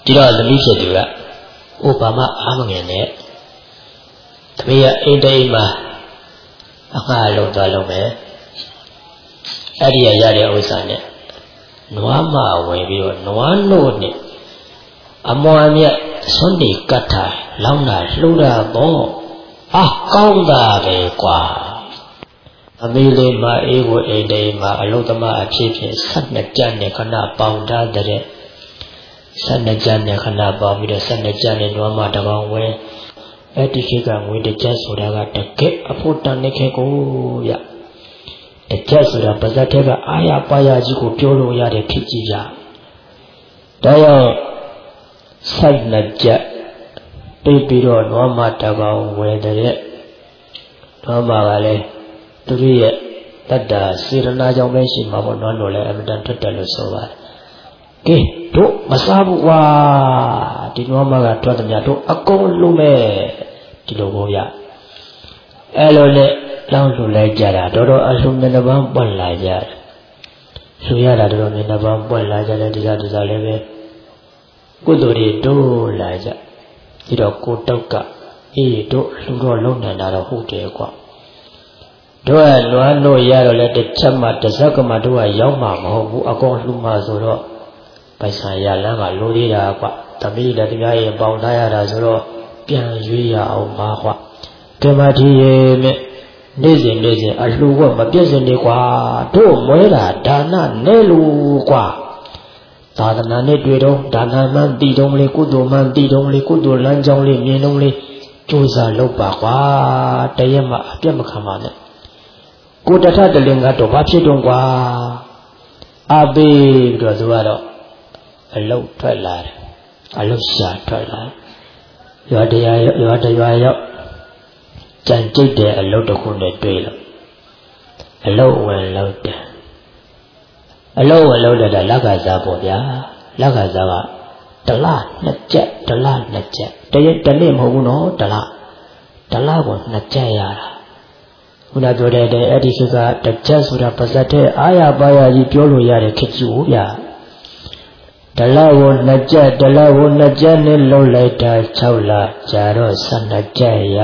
ဒီတော့သမီးဖြစ်သူကဥပမာအားမငယ်နဲ့သမီးရဲ့အိမ်တိမ်မှာအခါလုံးသွားလုံးပဲအဲ့ဒီရရတဲ့ဥစ္စာနဲ့နွားမဝင်ပြီးတော့နွားနို့နဲ့အမွာမြတ်စွန့်နေကတ်ထားလောင်းတာလှူတာပေါ့အာကောင်းတာပဲကွာအမေလေးမအေးကိုအိမ်တိမ်မှာအလုံးသမားအဖြစ်ဖြင့်ဆက်နှစ်ကြက်နဲ့ခဏပေါင်ထားတဲ့ဆက်နှစ်ကြက်နဲ့ခဏပေါင်ပြီးတော့ဆက်နှစ်ကြက်နဲ့နွားမတကောင်ဝဲအဲ့ဒီခေတ်ကငွေတစ်ချက်ဆိုတာကတကယ်အဖို့တန်နေခဲ့ကိုရတစ်ချက်ဆိုတာပါဇက်ထဲကအာရပါရကြီးကိုပြောလို့ရတဲ့ခေတ်ကြီးကြဒါကြောင့်စိုက်နှစ်ကြက်ပြေးပြီးတော့နွားမတကောင်ဝဲတဲ့နွားမကလည်းသူရဲ့တတ္တာစေရနာကြောင့်ပဲရှိမှာပေါ့နွားတို့လည်းအမတန်ထွက်တယ်လို့ဆိုပါတယ်ကဲတို့မစားဘူးကွာဒီနွားမကထွက်တယ်များတို့အကုန်လုံးမဲ့ဒီလိုကိုရအဲ့လိုနဲ့လောင်းလှူလိုက်ကြတာတော်တော်အလှူမျက်နှာပန်းပွက်လာကြတယ်လှူရတာတော်တော်မျက်နှာပန်းပွက်လာကြတယ်ဒီစားဒီစားလည်းပဲကုသိုလ်တွေတိုးလာကြဒီတော့ကိုတောက်ကအေးတို့လှူတော့လုံးနေတာတော့ဟုတ်တယ်ကွာတို့ကလွမ်းလို့ရတော့လေတစ်ချက်မှတစ်စက်ကမှတို့ကရောက်မှာမဟုတ်ဘူးအကောင်လှူမှဆိုတော့ပိုက်ဆံရလမ်းကလိုသေးတာကွာသမီးလည်းတရားရင်ပေါင်ထားရတာဆိုတော့ပြန်ရွေးရအောင်ပါကွာကမ္မထီရဲ့မြနေ့စဉ်နေ့စဉ်အလှူကမပြည့်စင်နေကွာတို့မွဲတာဒါနနဲ့လို့ကွာသာသနာနဲ့တွေ့တော့ဒါနမှန်တည်တော့လေကုသိုလ်မှန်တည်တော့လေကုသိုလ်လမ်းကြောင်းလေးမြင်တော့လေကြိုးစားလုပ်ပါကွာတရက်မှအပြတ်မခံပါနဲ့ကိုတထတလင်ကတော့ဘာဖြစ်တော့ကွာအပေးပြီးတော့သူကတော့အလုတ်ထွက်လာတယ်အလုတ်ရှာထွက်လာရွာတရားရွာတရားရောက်ကြံကြိတ်တဲ့အလုတ်တစ်ခုနဲ့တွေ့လို့အလုတ်ဝင်လို့တယ်အလုတ်ဝင်လို့တဲ့လက်ကစားပေါ့ဗျာလက်ကစားကတလားနှစ်ချက်တလားနှစ်ချက်တရက်တစ်နေ့မဟုတ်ဘူးနော်တလားတလားကိုနှစ်ချက်ရတာခုနပြောတဲ့အဲ့ဒီခေတ်ကတစ်ချက်ဆိုတာပါဇက်တဲ့အာရပါရကြီးပြောလို့ရတဲ့ခေတ်ကြီးဟုတ်ဗျာတလားကိုနှစ်ချက်တလားကိုနှစ်ချက်နဲ့လုံးလိုက်တာ၆လကြာတော့၁၂ချက်ရ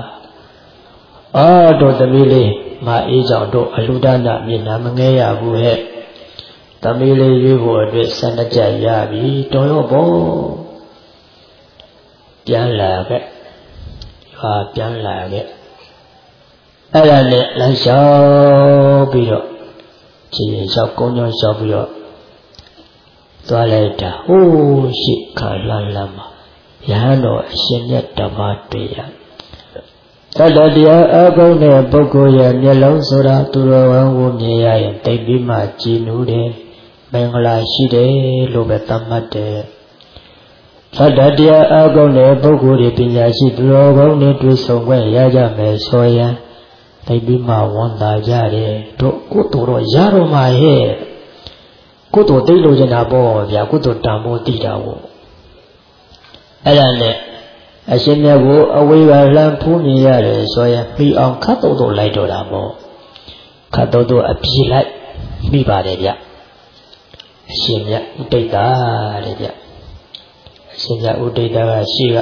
အော်တို့သမီးလေးမအေးကြောင့်တို့အလူဒါနမျက်နှာမငဲရဘူးဟဲ့သမီးလေးရွေးဖို့အတွက်၁၂ချက်ရပြီတော်ရောပေါ့ပြန်လာခဲ့ဟာပြန်လာခဲ့အဲ့ဒါနဲ့လမ်းလျှောက်ပြီးတော့ခြေလျှောက်ကုန်းကျောင်းလျှောက်ပြီးတော့သွားလိုက်တာဟိုးရှိခါလန်းလန်းမှာရဟန်းတော်အရှင်မြတ်ဓမ္မတွေ့ရသတ္တတရားအကုန်းတဲ့ပုဂ္ဂိုလ်ရဲ့မျက်လုံးဆိုတာသူတော်ဝန်ကိုမြင်ရရင်တိတ်ပြီးမှကြည်နူးတယ်မင်္ဂလာရှိတယ်လို့ပဲသတ်မှတ်တယ်သတ္တတရားအကုန်းတဲ့ပုဂ္ဂိုလ်တွေပညာရှိသူတော်ကောင်းတွေတွေ့ဆုံခွင့်ရကြမယ်ဆိုရင်တိတ်ပြီးမှဝန်တာကြတယ်တို့ကိုယ်တော်ရတော့မှဟဲ့ကုသိုလ်သိလို့ကျင်တာပေါ့ဗျာကုသိုလ်တန်ဖို့သိတာပေါ့အဲ့ဒါနဲ့အရှင်မြတ်ကိုအဝေးကလှမ်းဖူးမြင်ရတယ်ဆိုရင်ပြီးအောင်ခတ်တုတ်တုတ်လိုက်တော့တာပေါ့ခတ်တုတ်တုတ်အပြေးလိုက်ပြီးပါတယ်ဗျအရှင်မြတ်ဥဒိတ်တာတဲ့ဗျအရှင်မြတ်ဥဒိတ်တာကရှိက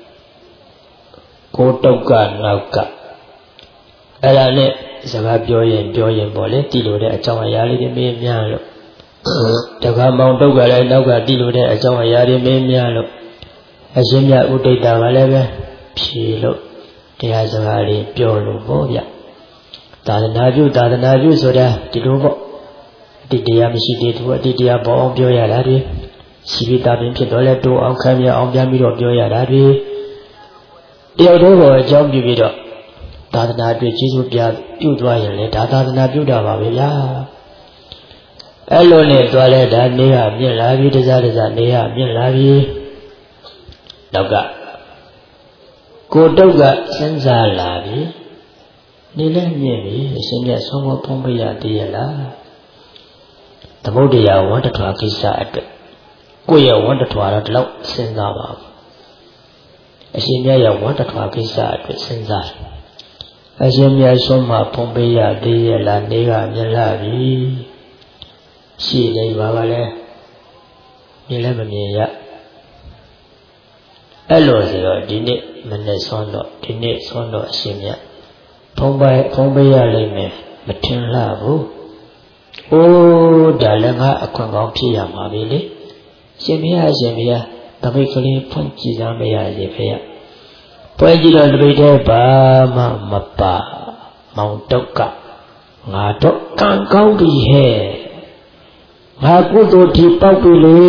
ကိုတုတ်ကနောက်ကအဲ့ဒါနဲ့စကားပြောရင်ပြောရင်ပေါ့လေတည်လို့တဲ့အကြောင်းအရာလေးတွေမင်းများလို့တက္ကမောင်တုတ်ကလည်းနောက်ကတည်လို့တဲ့အကြောင်းအရာတွေမင်းများလို့အရှင်မြတ်ဥဒိတ်တာကလည်းပဲဖြေလို့တရားစကားလေးပြောလို့ပေါ့ဗျသာသနာပြုသာသနာပြုဆိုတာဒီလိုပေါ့အတိတရားမရှိသေးသူအတိတရားပေါ်အောင်ပြောရတာတွေရှိပြီးသားပင်ဖြစ်တော့လဲတိုးအောင်ခံရအောင်ပြန်ပြီးတော့ပြောရတာတွေတယောက်တည်းကိုအကြောင်းပြုပြီးတော့သာသနာတွေ့ကျေးဇူးပြပြုသွားရင်လေဒါသာသနာပြုတာပါပဲဗျာအဲ့လိုနဲ့သွားလဲဒါနေရမြင့်လာပြီတစားတစားနေရမြင့်လာပြီနောက်ကကိုတုတ်ကစဉ်းစားလာပြီနေလဲမြင့်ပြီအရှင်မြတ်ဆုံးမဖုံးပြရသေးရလားသမုဒ္ဒရာဝန္တထွာကိစ္စအတွက်ကိုယ့်ရဲ့ဝန္တထွာတော့ဒီလောက်စဉ်းစားပါဘူးအရှင်မြတ်ရဲ့ဝန္တထွာကိစ္စအတွက်စဉ်းစားတယ်အရှင်မြတ်ဆုံးမဖုံးပြရသေးရလားနေကမြင်လာပြီရှိနေပါပါလေမြင်လည်းမမြင်ရအဲ့လိုဆိုတော့ဒီနေ့မနေ့ဆုံးတော့ဒီနေ့ဆုံးတော့အရှင်မြတ်ဖုံးပဲဖုံးပေးရလိမ့်မယ်မထင်လှဘူး။အိုးဒါလည်းငါအခွင့်ကောင်းဖြစ်ရမှာပဲလေ။ရှင်မရရှင်မရတပိတ်ကလေးဖွင့်ကြည့်သားမရရေဖေရ။ပွဲကြည့်တော့တပိတ်တည်းဘာမှမပါမောင်တုတ်ကငါတော့ကံကောင်းပြီဟဲ့ငါကုသိုလ်ထီပေါက်ပြီလေ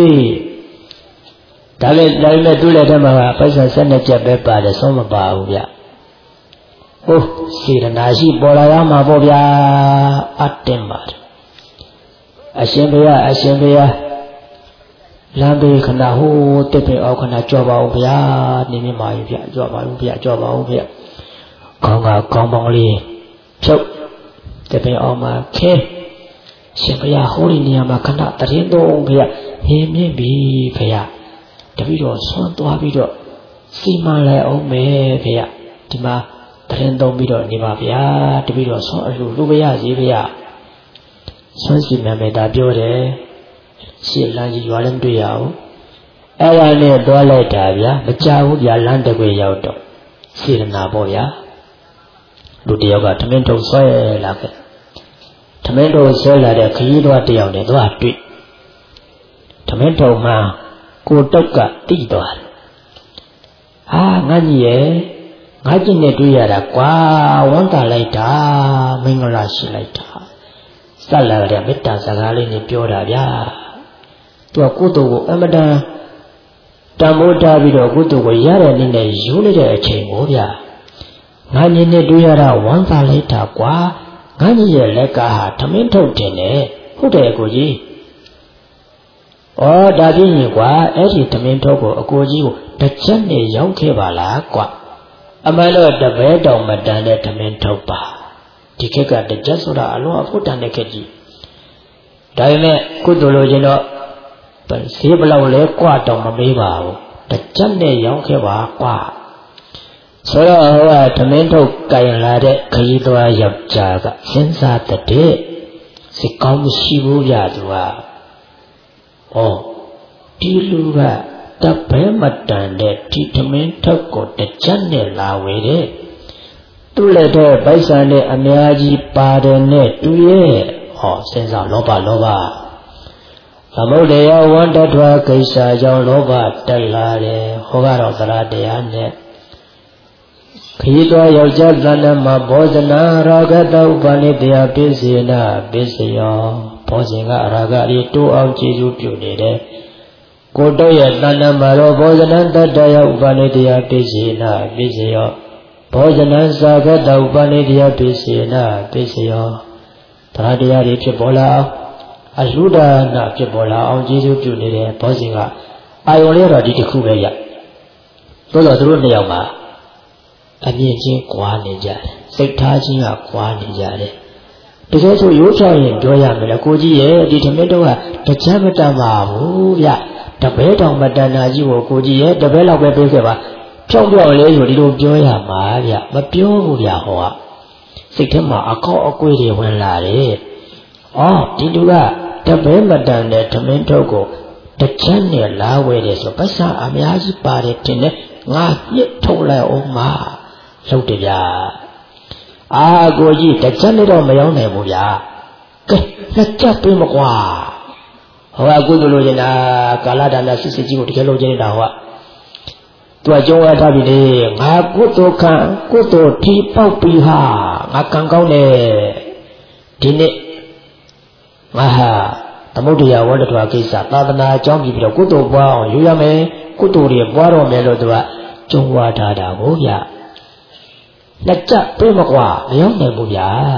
ဒါလည်းဒါလည်းသူ့လက်ထက်မှာပိုက်ဆံဆက်နှစ်ချက်ပဲပါတယ်ဆုံးမပါဘူးဗျဟိုစေတနာရှိပေါ်လာရမှာပေါ့ဗျာအတင်းပါတယ်အရှင်ဘုရားအရှင်ဘုရားလမ်းဘေးခဏဟိုးတစ်ပင်အောက်ခဏကြော်ပါဦးဗျာနေမြမှာယူဗျကြော်ပါဦးဗျကြော်ပါဦးဗျခေါင်းကခေါင်းပေါင်းလေးဖြုတ်တစ်ပင်အောက်မှာခဲရှင်ဘုရားဟိုဒီနေရာမှာခဏတရင်တော့ဘုရားဟင်းမြင့်ပြီဘုရားတပည့်တော်ဆွမ်းသွားပြီးတော့စီမံလိုက်အောင်မယ်ဘုရားဒီမှာတရင်သုံးပြီးတော့နေပါဗျာတပည့်တော်ဆွမ်းအလှလူပါရစီဘုရားဆွမ်းစီမံမယ်ဒါပြောတယ်ရှေ့လမ်းကြီးရွာလည်းမတွေ့ရဘူးအဲ့ဒါနဲ့သွားလိုက်တာဗျာမကြဘူးဗျာလမ်းတစ်ခွေရောက်တော့စေတနာပေါ့ဗျာလူတယောက်ကထမင်းထုံဆွဲလာခဲ့ထမင်းထုံဆွဲလာတဲ့ခရီးသွားတယောက်နဲ့သွားတွေ့ထမင်းထုံမှာကိုတုတ်ကတိသွားတယ်ဟာငါကြီးရဲ့ငါကြီးနဲ့တွေ့ရတာကွာဝမ်းသာလိုက်တာမင်္ဂလာရှိလိုက်တာစက်လာတဲ့မေတ္တာစကားလေးနဲ့ပြောတာဗျာသူကကုသိုလ်ကိုအမတန်တန်ဖိုးထားပြီးတော့ကုသိုလ်ကိုရတဲ့နည်းနဲ့ယူလိုက်တဲ့အချိန်ကိုဗျာငါညီနဲ့တွေ့ရတာဝမ်းသာလိုက်တာကွာငါညီရဲ့လက်ကဟာထမင်းထုတ်တင်တယ်ဟုတ်တယ်အကိုကြီးဩဒါပြင်းရင်ကွာအဲ့ဒီထမင်းထုတ်ကိုအကိုကြီးကိုတစ်ချက်နဲ့ရောက်ခဲ့ပါလားကွာအမှန်တော့တပဲတောင်မတန်တဲ့ထမင်းထုတ်ပါဒီခက်ကတစ်ချက်ဆိုတာအလုံးအဖို့တန်တဲ့ခက်ကြီးဒါပေမဲ့ကုသိုလ်လိုချင်တော့ဈေးဘလောက်လဲကွာတောင်မမေးပါဘူးတစ်ချက်နဲ့ရောက်ခဲ့ပါကွာဆိုတော့ဟိုကသမင်းထုတ်ကြင်လာတဲ့ခရီးသွားယောက်ျားကစဉ်းစားတဲ့စိတ်ကောင်းမရှိဘူးဗျာသူကဩဒီလူကတပည့်မတန်တဲ့ဒီသမင်းထုတ်ကိုတစ်ချက်နဲ့လာဝေတဲ့သူ့လက်ထဲဗိုက်ဆံနဲ့အများကြီးပါတယ်နဲ့တူရဲ့ဟောစဉ်းစားလောဘလောဘသမုဒ္ဒရာဝန္တထွားကိစ္စကြောင့်လောဘတက်လာတယ်ဟောကတော့သရတရားနဲ့ခရီးသွားယောက်ျားသဏ္ဍာန်မှာဘောဇနာရာဂတဥပနိတရားပိစေနာပိစယောဘောဇင်ကရာဂအရေးတိုးအောင်ကျေစုပြုနေတယ်ကိုတော့ရဲ့သဏ္ဍာန်မှာတော့ဘောဇနံတတ္တယဥပနိတရားပိစေနာပိစယောဘောဇနံသာဂတဥပနိတရားပိစေနာပိစယောတရားတရားတွေဖြစ်ပေါ်လာအောင်အလှူဒါနဖြစ်ပေါ်လာအောင်ကျေးဇူးပြုနေတယ်ဘောဇင်ကအာယုံလေးတော့ဒီတစ်ခုပဲရသို့တော့သူတို့နှစ်ယောက်မှာအမြင်ချင်းကွာနေကြတယ်စိတ်ထားချင်းကကွာနေကြတယ်တကယ်ဆိုရိုးချရင်ပြောရမယ်လေကိုကြီးရဲ့ဒီထမင်းတော့ကတကြမ်းမတန်ပါဘူးဗျတပဲတောင်မတန်တာကြီးကိုကိုကြီးရဲ့တပဲလောက်ပဲပြေးခဲ့ပါဖြောင်းပြောင်းလေးဆိုဒီလိုပြောရမှာဗျမပြောဘူးဗျဟောကစိတ်ထဲမှာအကောက်အကွေးတွေဝင်လာတယ်အော်ဒီလူကတပဲမတန်တဲ့ထမင်းထုတ်ကိုတချမ်းနဲ့လာဝဲတယ်ဆိုပတ်စံအများကြီးပါတယ်တင်တယ်ငါပြစ်ထုတ်လိုက်အောင်မလုပ်တယ်ဗျာအာကိုကြီးတချမ်းနဲ့တော့မရောက်နိုင်ဘူးဗျာကဲလက်ချက်ပေးမကွာဟောကုသိုလ်လိုချင်တာကာလဒါနစစ်စစ်ကြီးကိုတကယ်လိုချင်နေတာဟောသူကကြုံရထားပြီလေငါကုသိုလ်ခံကုသိုလ်ထီပေါက်ပြီဟာငါကံကောင်းတယ်ဒီနေ့ငါဟာသမုဒ္ဒရာဝတ္တထွာကိစ္စသာသနာအကြောင်းပြီးပြီးတော့ကုသိုလ်ပွားအောင်ယူရမယ်ကုသိုလ်တွေပွားတော့မယ်လို့သူကကြုံဝါထားတာကိုဗျလက်ကျပြေးမကွာမရောက်နိုင်ဘူးဗျ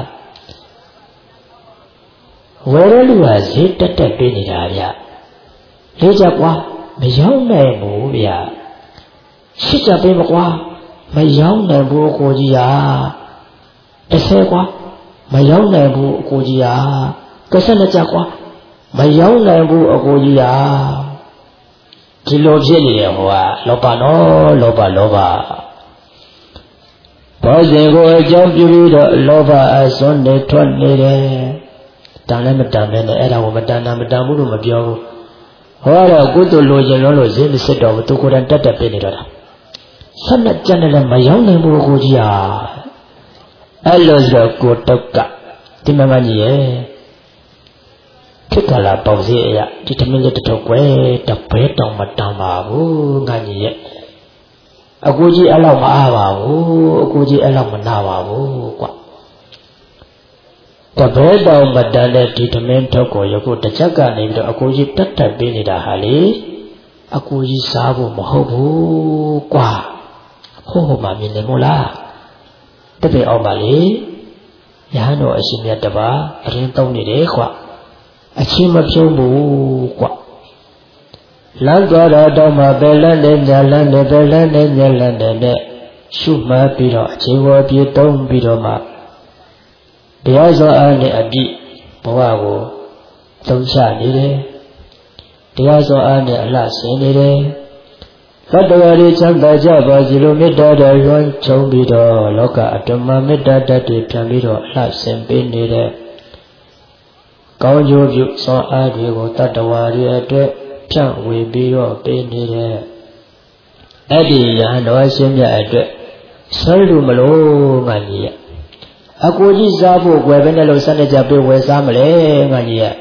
ဝယ်ရလူကဈေးတက်တက်ပြေးနေတာဗျလေးချက်ကွာမရောက်နိုင်ဘူးဗျရှစ်ချက်ပြေးမကွာမရောက်နိုင်ဘူးကိုကြီးဟာတစ်ဆယ်ကွာမရောက်နိုင်ဘူးအကိုကြီးဟာကဆက်လက်ချက်ကွာမရောက်နိုင်ဘူးအကိုကြီးဟာဒီလိုဖြစ်နေတယ်ဟိုကလောဘနော်လောဘလောဘဘောဇင်ကိုအကြောင်းပြုပြီးတော့လောဘအစွန်းနဲ့ထွက်နေတယ်တန်လည်းမတန်ပဲနဲ့အဲ့ဒါကိုမတန်တာမတန်ဘူးလို့မပြောဘူးဩဟောတော့ကုသိုလ်လိုချင်လို့လို့ဈေးမစစ်တော့ဘူးသူကိုယ်တိုင်တက်တက်ပြနေတော့တာဆက်နဲ့ကြက်နဲ့လည်းမရောက်နိုင်ဘူးကိုကြီးဟာအဲ့လိုဆိုတော့ကိုတုတ်ကဒီမမကြီးရဲ့ဖြစ်ကြလာပေါ့စီအရာဒီသမင်းလေးတစ်ထုပ်ကွယ်တပဲတောင်မတန်ပါဘူးငါကြီးရဲ့အကူကြီးအဲ့လောက်မအားပါဘူးအကူကြီးအဲ့လောက်မနာပါဘူးကွာတပဲတောင်မတန်တဲ့ဒီသမင်းထုပ်ကိုယခုတစ်ချက်ကနေပြီးတော့အကူကြီးတက်တက်ပေးနေတာဟာလေအကူကြီးစားဖို့မဟုတ်ဘူးကွာဟိုးဟိုမှမြင်နေမို့လားတပည့်အောင်ပါလေရဟန်းတော်အရှင်မြတ်တပါးအရင်သုံးနေတယ်ကွာအချင်းမပြုံးဘူးကွာလမ်းသွားတော့မှပဲလန်းနဲ့ညာလန်းနဲ့ပဲလန်းနဲ့ညာလန်းနဲ့ရှုမှတ်ပြီးတော့အခြေဝပြေတုံးပြီးတော့မှတရားစွာအားနဲ့အပြည့်ဘဝကိုသုံးချနေတယ်တရားစွာအားနဲ့အလှဆင်နေတယ်သတ္တဝါတွေချမ်းသာကြပါစေလို့မေတ္တာတော်ရွှမ်းချုံပြီးတော့လောကအတ္တမမေတ္တာတတ်တွေပြန်ပြီးတော့အလှဆင်ပေးနေတဲ့ကောင်းကျိုးပြုစွမ်းအားတွေကိုတတ္တဝါတွေအတွက်ဖြန့်ဝေပြီးတော့ပေးနေတဲ့အဲ့ဒီရဟန်းတော်ရှင်မြတ်အတွက်ဆွဲလို့မလို့ငါကြီးရဲ့အကိုကြီးစားဖို့ွယ်ပဲနဲ့လို့စနေကြပေးဝယ်စားမလဲငါကြီးရဲ့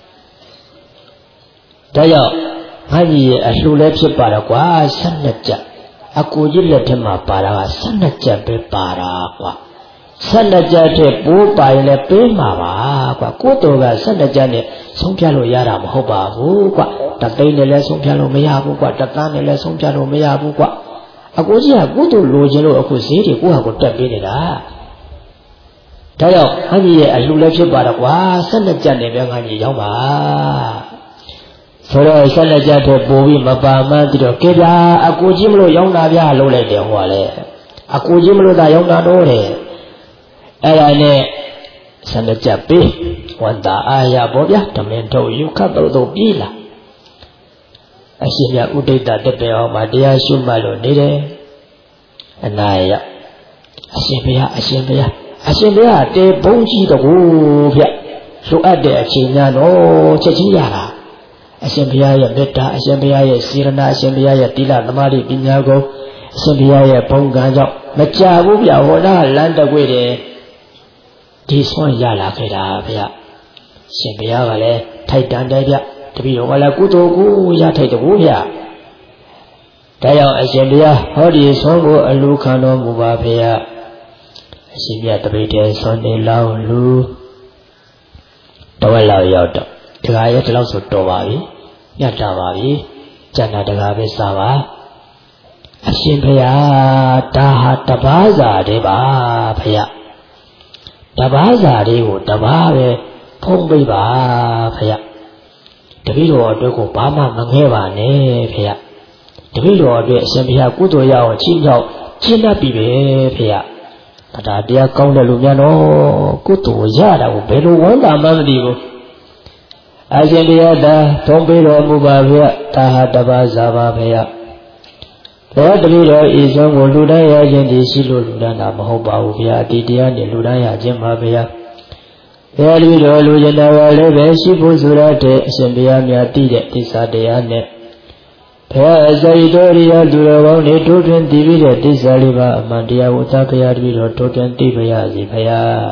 ဒါကြောင့်ငါကြီးရဲ့အလှူလည်းဖြစ်ပါတော့ကွာဆက်နှစ်ကြအကိုကြီးလက်ထက်မှာပါတာကဆက်နှစ်ကြပဲပါတာကွာဆက်နှစ်ကြတဲ့ပိုးပါရင်လည်းပေးမှာပါကွာကိုတော်ကဆက်နှစ်ကြနဲ့ဆုံးဖြတ်လို့ရတာမဟုတ်ပါဘူးကွာတသိန်းနဲ့လည်းဆုံးဖြတ်လို့မရဘူးကွာတသန်းနဲ့လည်းဆုံးဖြတ်လို့မရဘူးကွာအကိုကြီးကကိုတော်လိုချင်လို့အခုဈေးတွေကိုဟာကိုတက်ပေးနေတာဒါကြောင့်ငါကြီးရဲ့အလှလည်းဖြစ်ပါတော့ကွာဆက်နှစ်ကြနဲ့ပဲငါကြီးရောက်ပါဆိုတော့ဆက်လက်ကြတဲ့ပို့ပြီးမပါမှန်းပြီးတော့ကဲဗျာအကူကြီးမလို့ရောင်းတာဗျာလုံးလိုက်တယ်ဟိုကလေအကူကြီးမလို့သာရောင်းတာတော့တယ်အဲ့ဒါနဲ့ဆက်လက်ကြပေးဝန်တာအာရပေါ့ဗျာဓမင်းထုတ်ယူခတ်တော့တော့ပြေးလာအရှင်မြတ်ဥဒိတတက်ပေအောင်မှာတရားရှုမှတ်လို့နေတယ်အနာရအရှင်ဘုရားအရှင်ဘုရားအရှင်ဘုရားတေဘုံကြီးတကူဗျလိုအပ်တဲ့အချိန်များတော့ချက်ချင်းရတာအရှင်ဘုရားရဲ့မေတ္တာအရှင်ဘုရားရဲ့စေရနာအရှင်ဘုရားရဲ့သီလသမာဓိပညာကိုအရှင်ဘုရားရဲ့ဘုံကံကြောင့်မကြဘူးဗျဟောတာလမ်းတကွေ့တယ်ဒီဆွမ်းရလာခဲ့တာဗျရှင်ဘုရားကလည်းထိုက်တန်တယ်ဗျတပည့်တော်ကလည်းကုသိုလ်ကိုရထိုက်တကူဗျဒါကြောင့်အရှင်ဘုရားဟောဒီဆွမ်းကိုအလူခံတော်မူပါဗျာအရှင်မြတ်တပည့်တဲ့ဆွမ်းနေလောင်းလူတဝက်လောက်ရောက်တော့တခါရဲ့ဒီလောက်ဆိုတော်ပါပြီညတ်တာပါပြီကျန်တာတခါပဲစားပါအရှင်ဘုရားဒါဟာတပါးစာတွေပါဘုရားတပါးစာတွေကိုတပါးပဲဖုံးပေးပါဘုရားတပည့်တော်အတွက်ကိုဘာမှမငဲပါနဲ့ဘုရားတပည့်တော်အတွက်အရှင်ဘုရားကုသိုလ်ရအောင်ချီးမြှောက်ချီးမြှောက်ပြီပဲဘုရားဒါတရားကောင်းတဲ့လူများတော့ကုသိုလ်ရတာကိုဘယ်လိုဝမ်းသာမှမသိဘူးအရှင်တရားသာထုံးပေးတော်မူပါဗျာတာဟာတပါးစာပါဗျာဘောတပည့်တော်ဤဆုံးကိုလူတိုင်းရခြင်းဒီရှိလို့လူတိုင်းတာမဟုတ်ပါဘူးဗျာဒီတရားနဲ့လူတိုင်းရခြင်းပါဗျာဘယ်လိုတော်လူကျင်တော်လည်းပဲရှိဖို့ဆိုရတဲ့အရှင်ဘုရားများတည်တဲ့သစ္စာတရားနဲ့ဘုရားအစရိတော်ရိယလူတော်ကောင်းတွေတိုးတွင်တည်ပြီးတဲ့သစ္စာလေးပါအမှန်တရားကိုသာဘုရားတပည့်တော်တိုးတွင်တည်ပါရစေဘုရား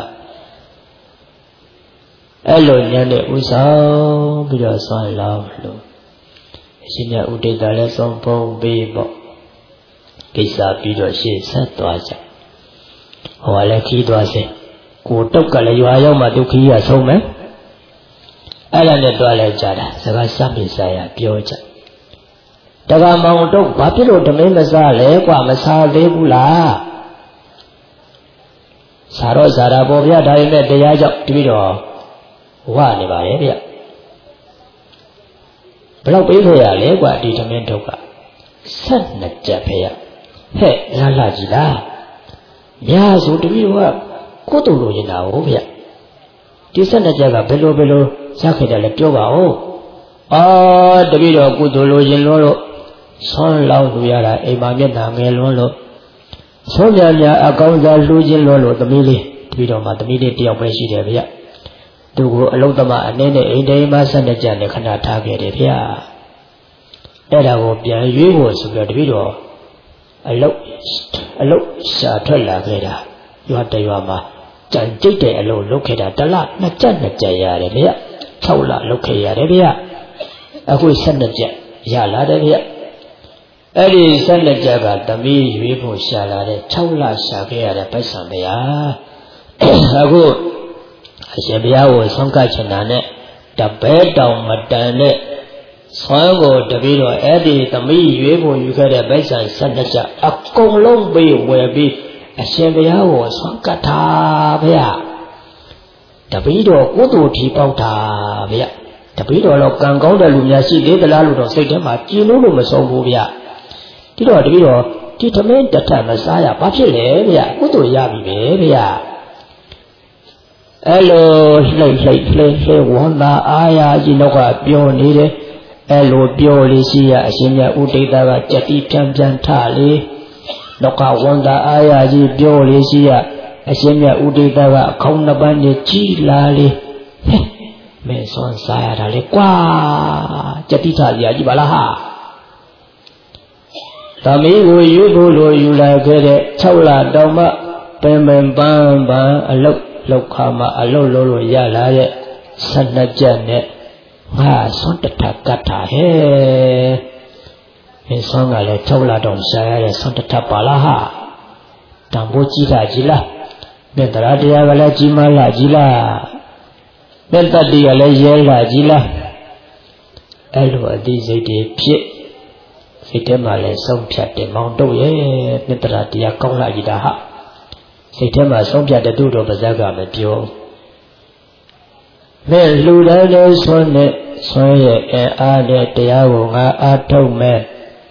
အဲ့လိုညနဲ့ဥဆောင်ပြီးတော့ဆွမ်းလောင်းလို့အရှင်မြတ်ဥဒိတလည်းဆုံးဖုံးပေးပေါ့ကိစ္စပြီးတော့ရှေ့ဆက်သွားကြဟောလည်းခီးသွားစေကိုတုတ်ကလည်းရွာရောက်မှဒုက္ခကြီးရဆုံးမယ်အဲ့ဒါနဲ့တွားလဲကြတာစကားစပ်ပြစားရပြောကြတက္ကမောင်တုတ်ဘာဖြစ်လို့ဓမင်းမစားလဲกว่าမစားသေးဘူးလားစားတော့စားတာပေါ့ဗျာဒါပေမဲ့တရားကြောင့်တပည့်တော်ဝနေပါလေဗျဘယ်တော့ပေးခဲ့ရလဲกว่าဒီဓမင်းတုတ်ကဆက်နှစ်ကြက်ဖေရဟဲ့လာလာကြည်လားများဆိုတပည့်တော်ကကိုယ်တူလိုချင်တာဟုတ်ဗျဒီဆက်နှစ်ကြက်ကဘယ်လိုဘယ်လိုရခဲ့တယ်လဲပြောပါဦးအော်တပည့်တော်ကိုယ်တူလိုချင်လို့ဆွမ်းလောင်းလူရတာအိမ်မှာမျက်နှာငယ်လွန်းလို့ဆွမ်းများများအကောင်းစားလူချင်းလွန်းလို့သမီးလေးတပည့်တော်မှာသမီးလေးတယောက်ပဲရှိတယ်ဗျသူကိုအလုံးသမားအနေနဲ့အိမ်တိုင်းမှာဆက်နှစ်ကြက်နဲ့ခဏထားခဲ့တယ်ဗျအဲ့ဒါကိုပြန်ရွေးဖို့ဆိုပြီးတပည့်တော်အလုတ်အလုတ်ရှာထွက်လာခဲ့တာရွာတရွာမှာကြံကြိတ်တဲ့အလုတ်လုပ်ခဲ့တာတလနှစ်ကြက်နှစ်ကြက်ရတယ်ဗျ၆လလုပ်ခဲ့ရတယ်ဗျအခု၁၂ကြက်ရလာတယ်ဗျအဲ့ဒီ၁၂ကြက်ကသမီးရွေးဖို့ရှာလာတဲ့၆လရှာခဲ့ရတဲ့ပိုက်ဆံဗျာအခုအရှင်ဘုရားကိုဆုံးကချင်တာနဲ့တပဲတောင်မတန်တဲ့ဆွမ်းကိုတပည့်တော်အဲ့ဒီသမီးရွေးဖို့ယူခဲ့တဲ့ပိုက်ဆံ၁၂ကြက်အကုန်လုံးပေးဝယ်ပြီးအရှင်ဘုရားကိုဆွမ်းကတ်တာဗျာတပည့်တော်ကုသိုလ်ထီပေါက်တာဗျာတပည့်တော်တော့ကံကောင်းတဲ့လူများရှိသေးသလားလို့တော့စိတ်ထဲမှာကြည်လို့လို့မဆုံးဘူးဗျာဒီတော့တပည့်တော်ဒီသမင်းတထမစားရဘာဖြစ်လဲဗျာကုသိုလ်ရပြီပဲဗျာအဲ့လိုလှိတ်လှိတ်လှိတ်လှိတ်ဝန္တာအားရကြီးတော့ကပြောနေတယ်အဲ့လိုပြောလေးရှိရအရှင်မြတ်ဥဒိတာကကြတိပြန်ပြန်ထလေတော့ကဝန္တာအားရကြီးပြောလေးရှိရအရှင်မြတ်ဥဒိတာကအခေါင်းနှစ်ပန်းနဲ့ကြီးလာလေဟဲ့မဲဆွမ်းစားရတာလေကွာကြတိထကြီးကြီးပါလားဟာသမီးကိုယူဖို့လိုယူလာခဲ့တဲ့၆လတောင်မှပင်ပင်ပန်းပန်းအလုတ်လောက်ခါမှအလုတ်လို့လို့ရလာရဲ့၁၂ကြက်နဲ့ငါဆွမ်းတထကတ်တာဟဲ့မင်းဆွမ်းကလည်း၆လတောင်ရှာရတဲ့ဆွမ်းတထပါလားဟာတံပိုးကြီးတာကြီးလားမြတ်တရားတရားကလည်းကြီးမလားကြီးလားမြတ်တတိကလည်းရဲလားကြီးလားအဲ့လိုအသိစိတ်တွေဖြစ်စိတ်ထဲမှာလည်းဆုံးဖြတ်တယ်မောင်တို့ရဲ့မြတ်တရားတရားကောင်းလာကြီးတာဟာစိတ်ထဲမှာဆုံးဖြတ်တဲ့တို့တော်ပါဇက်ကမပြောမဲ့လူတိုင်းလည်းဆွမ်းနဲ့ဆွမ်းရဲ့အအားနဲ့တရားကိုငါအားထုတ်မဲ့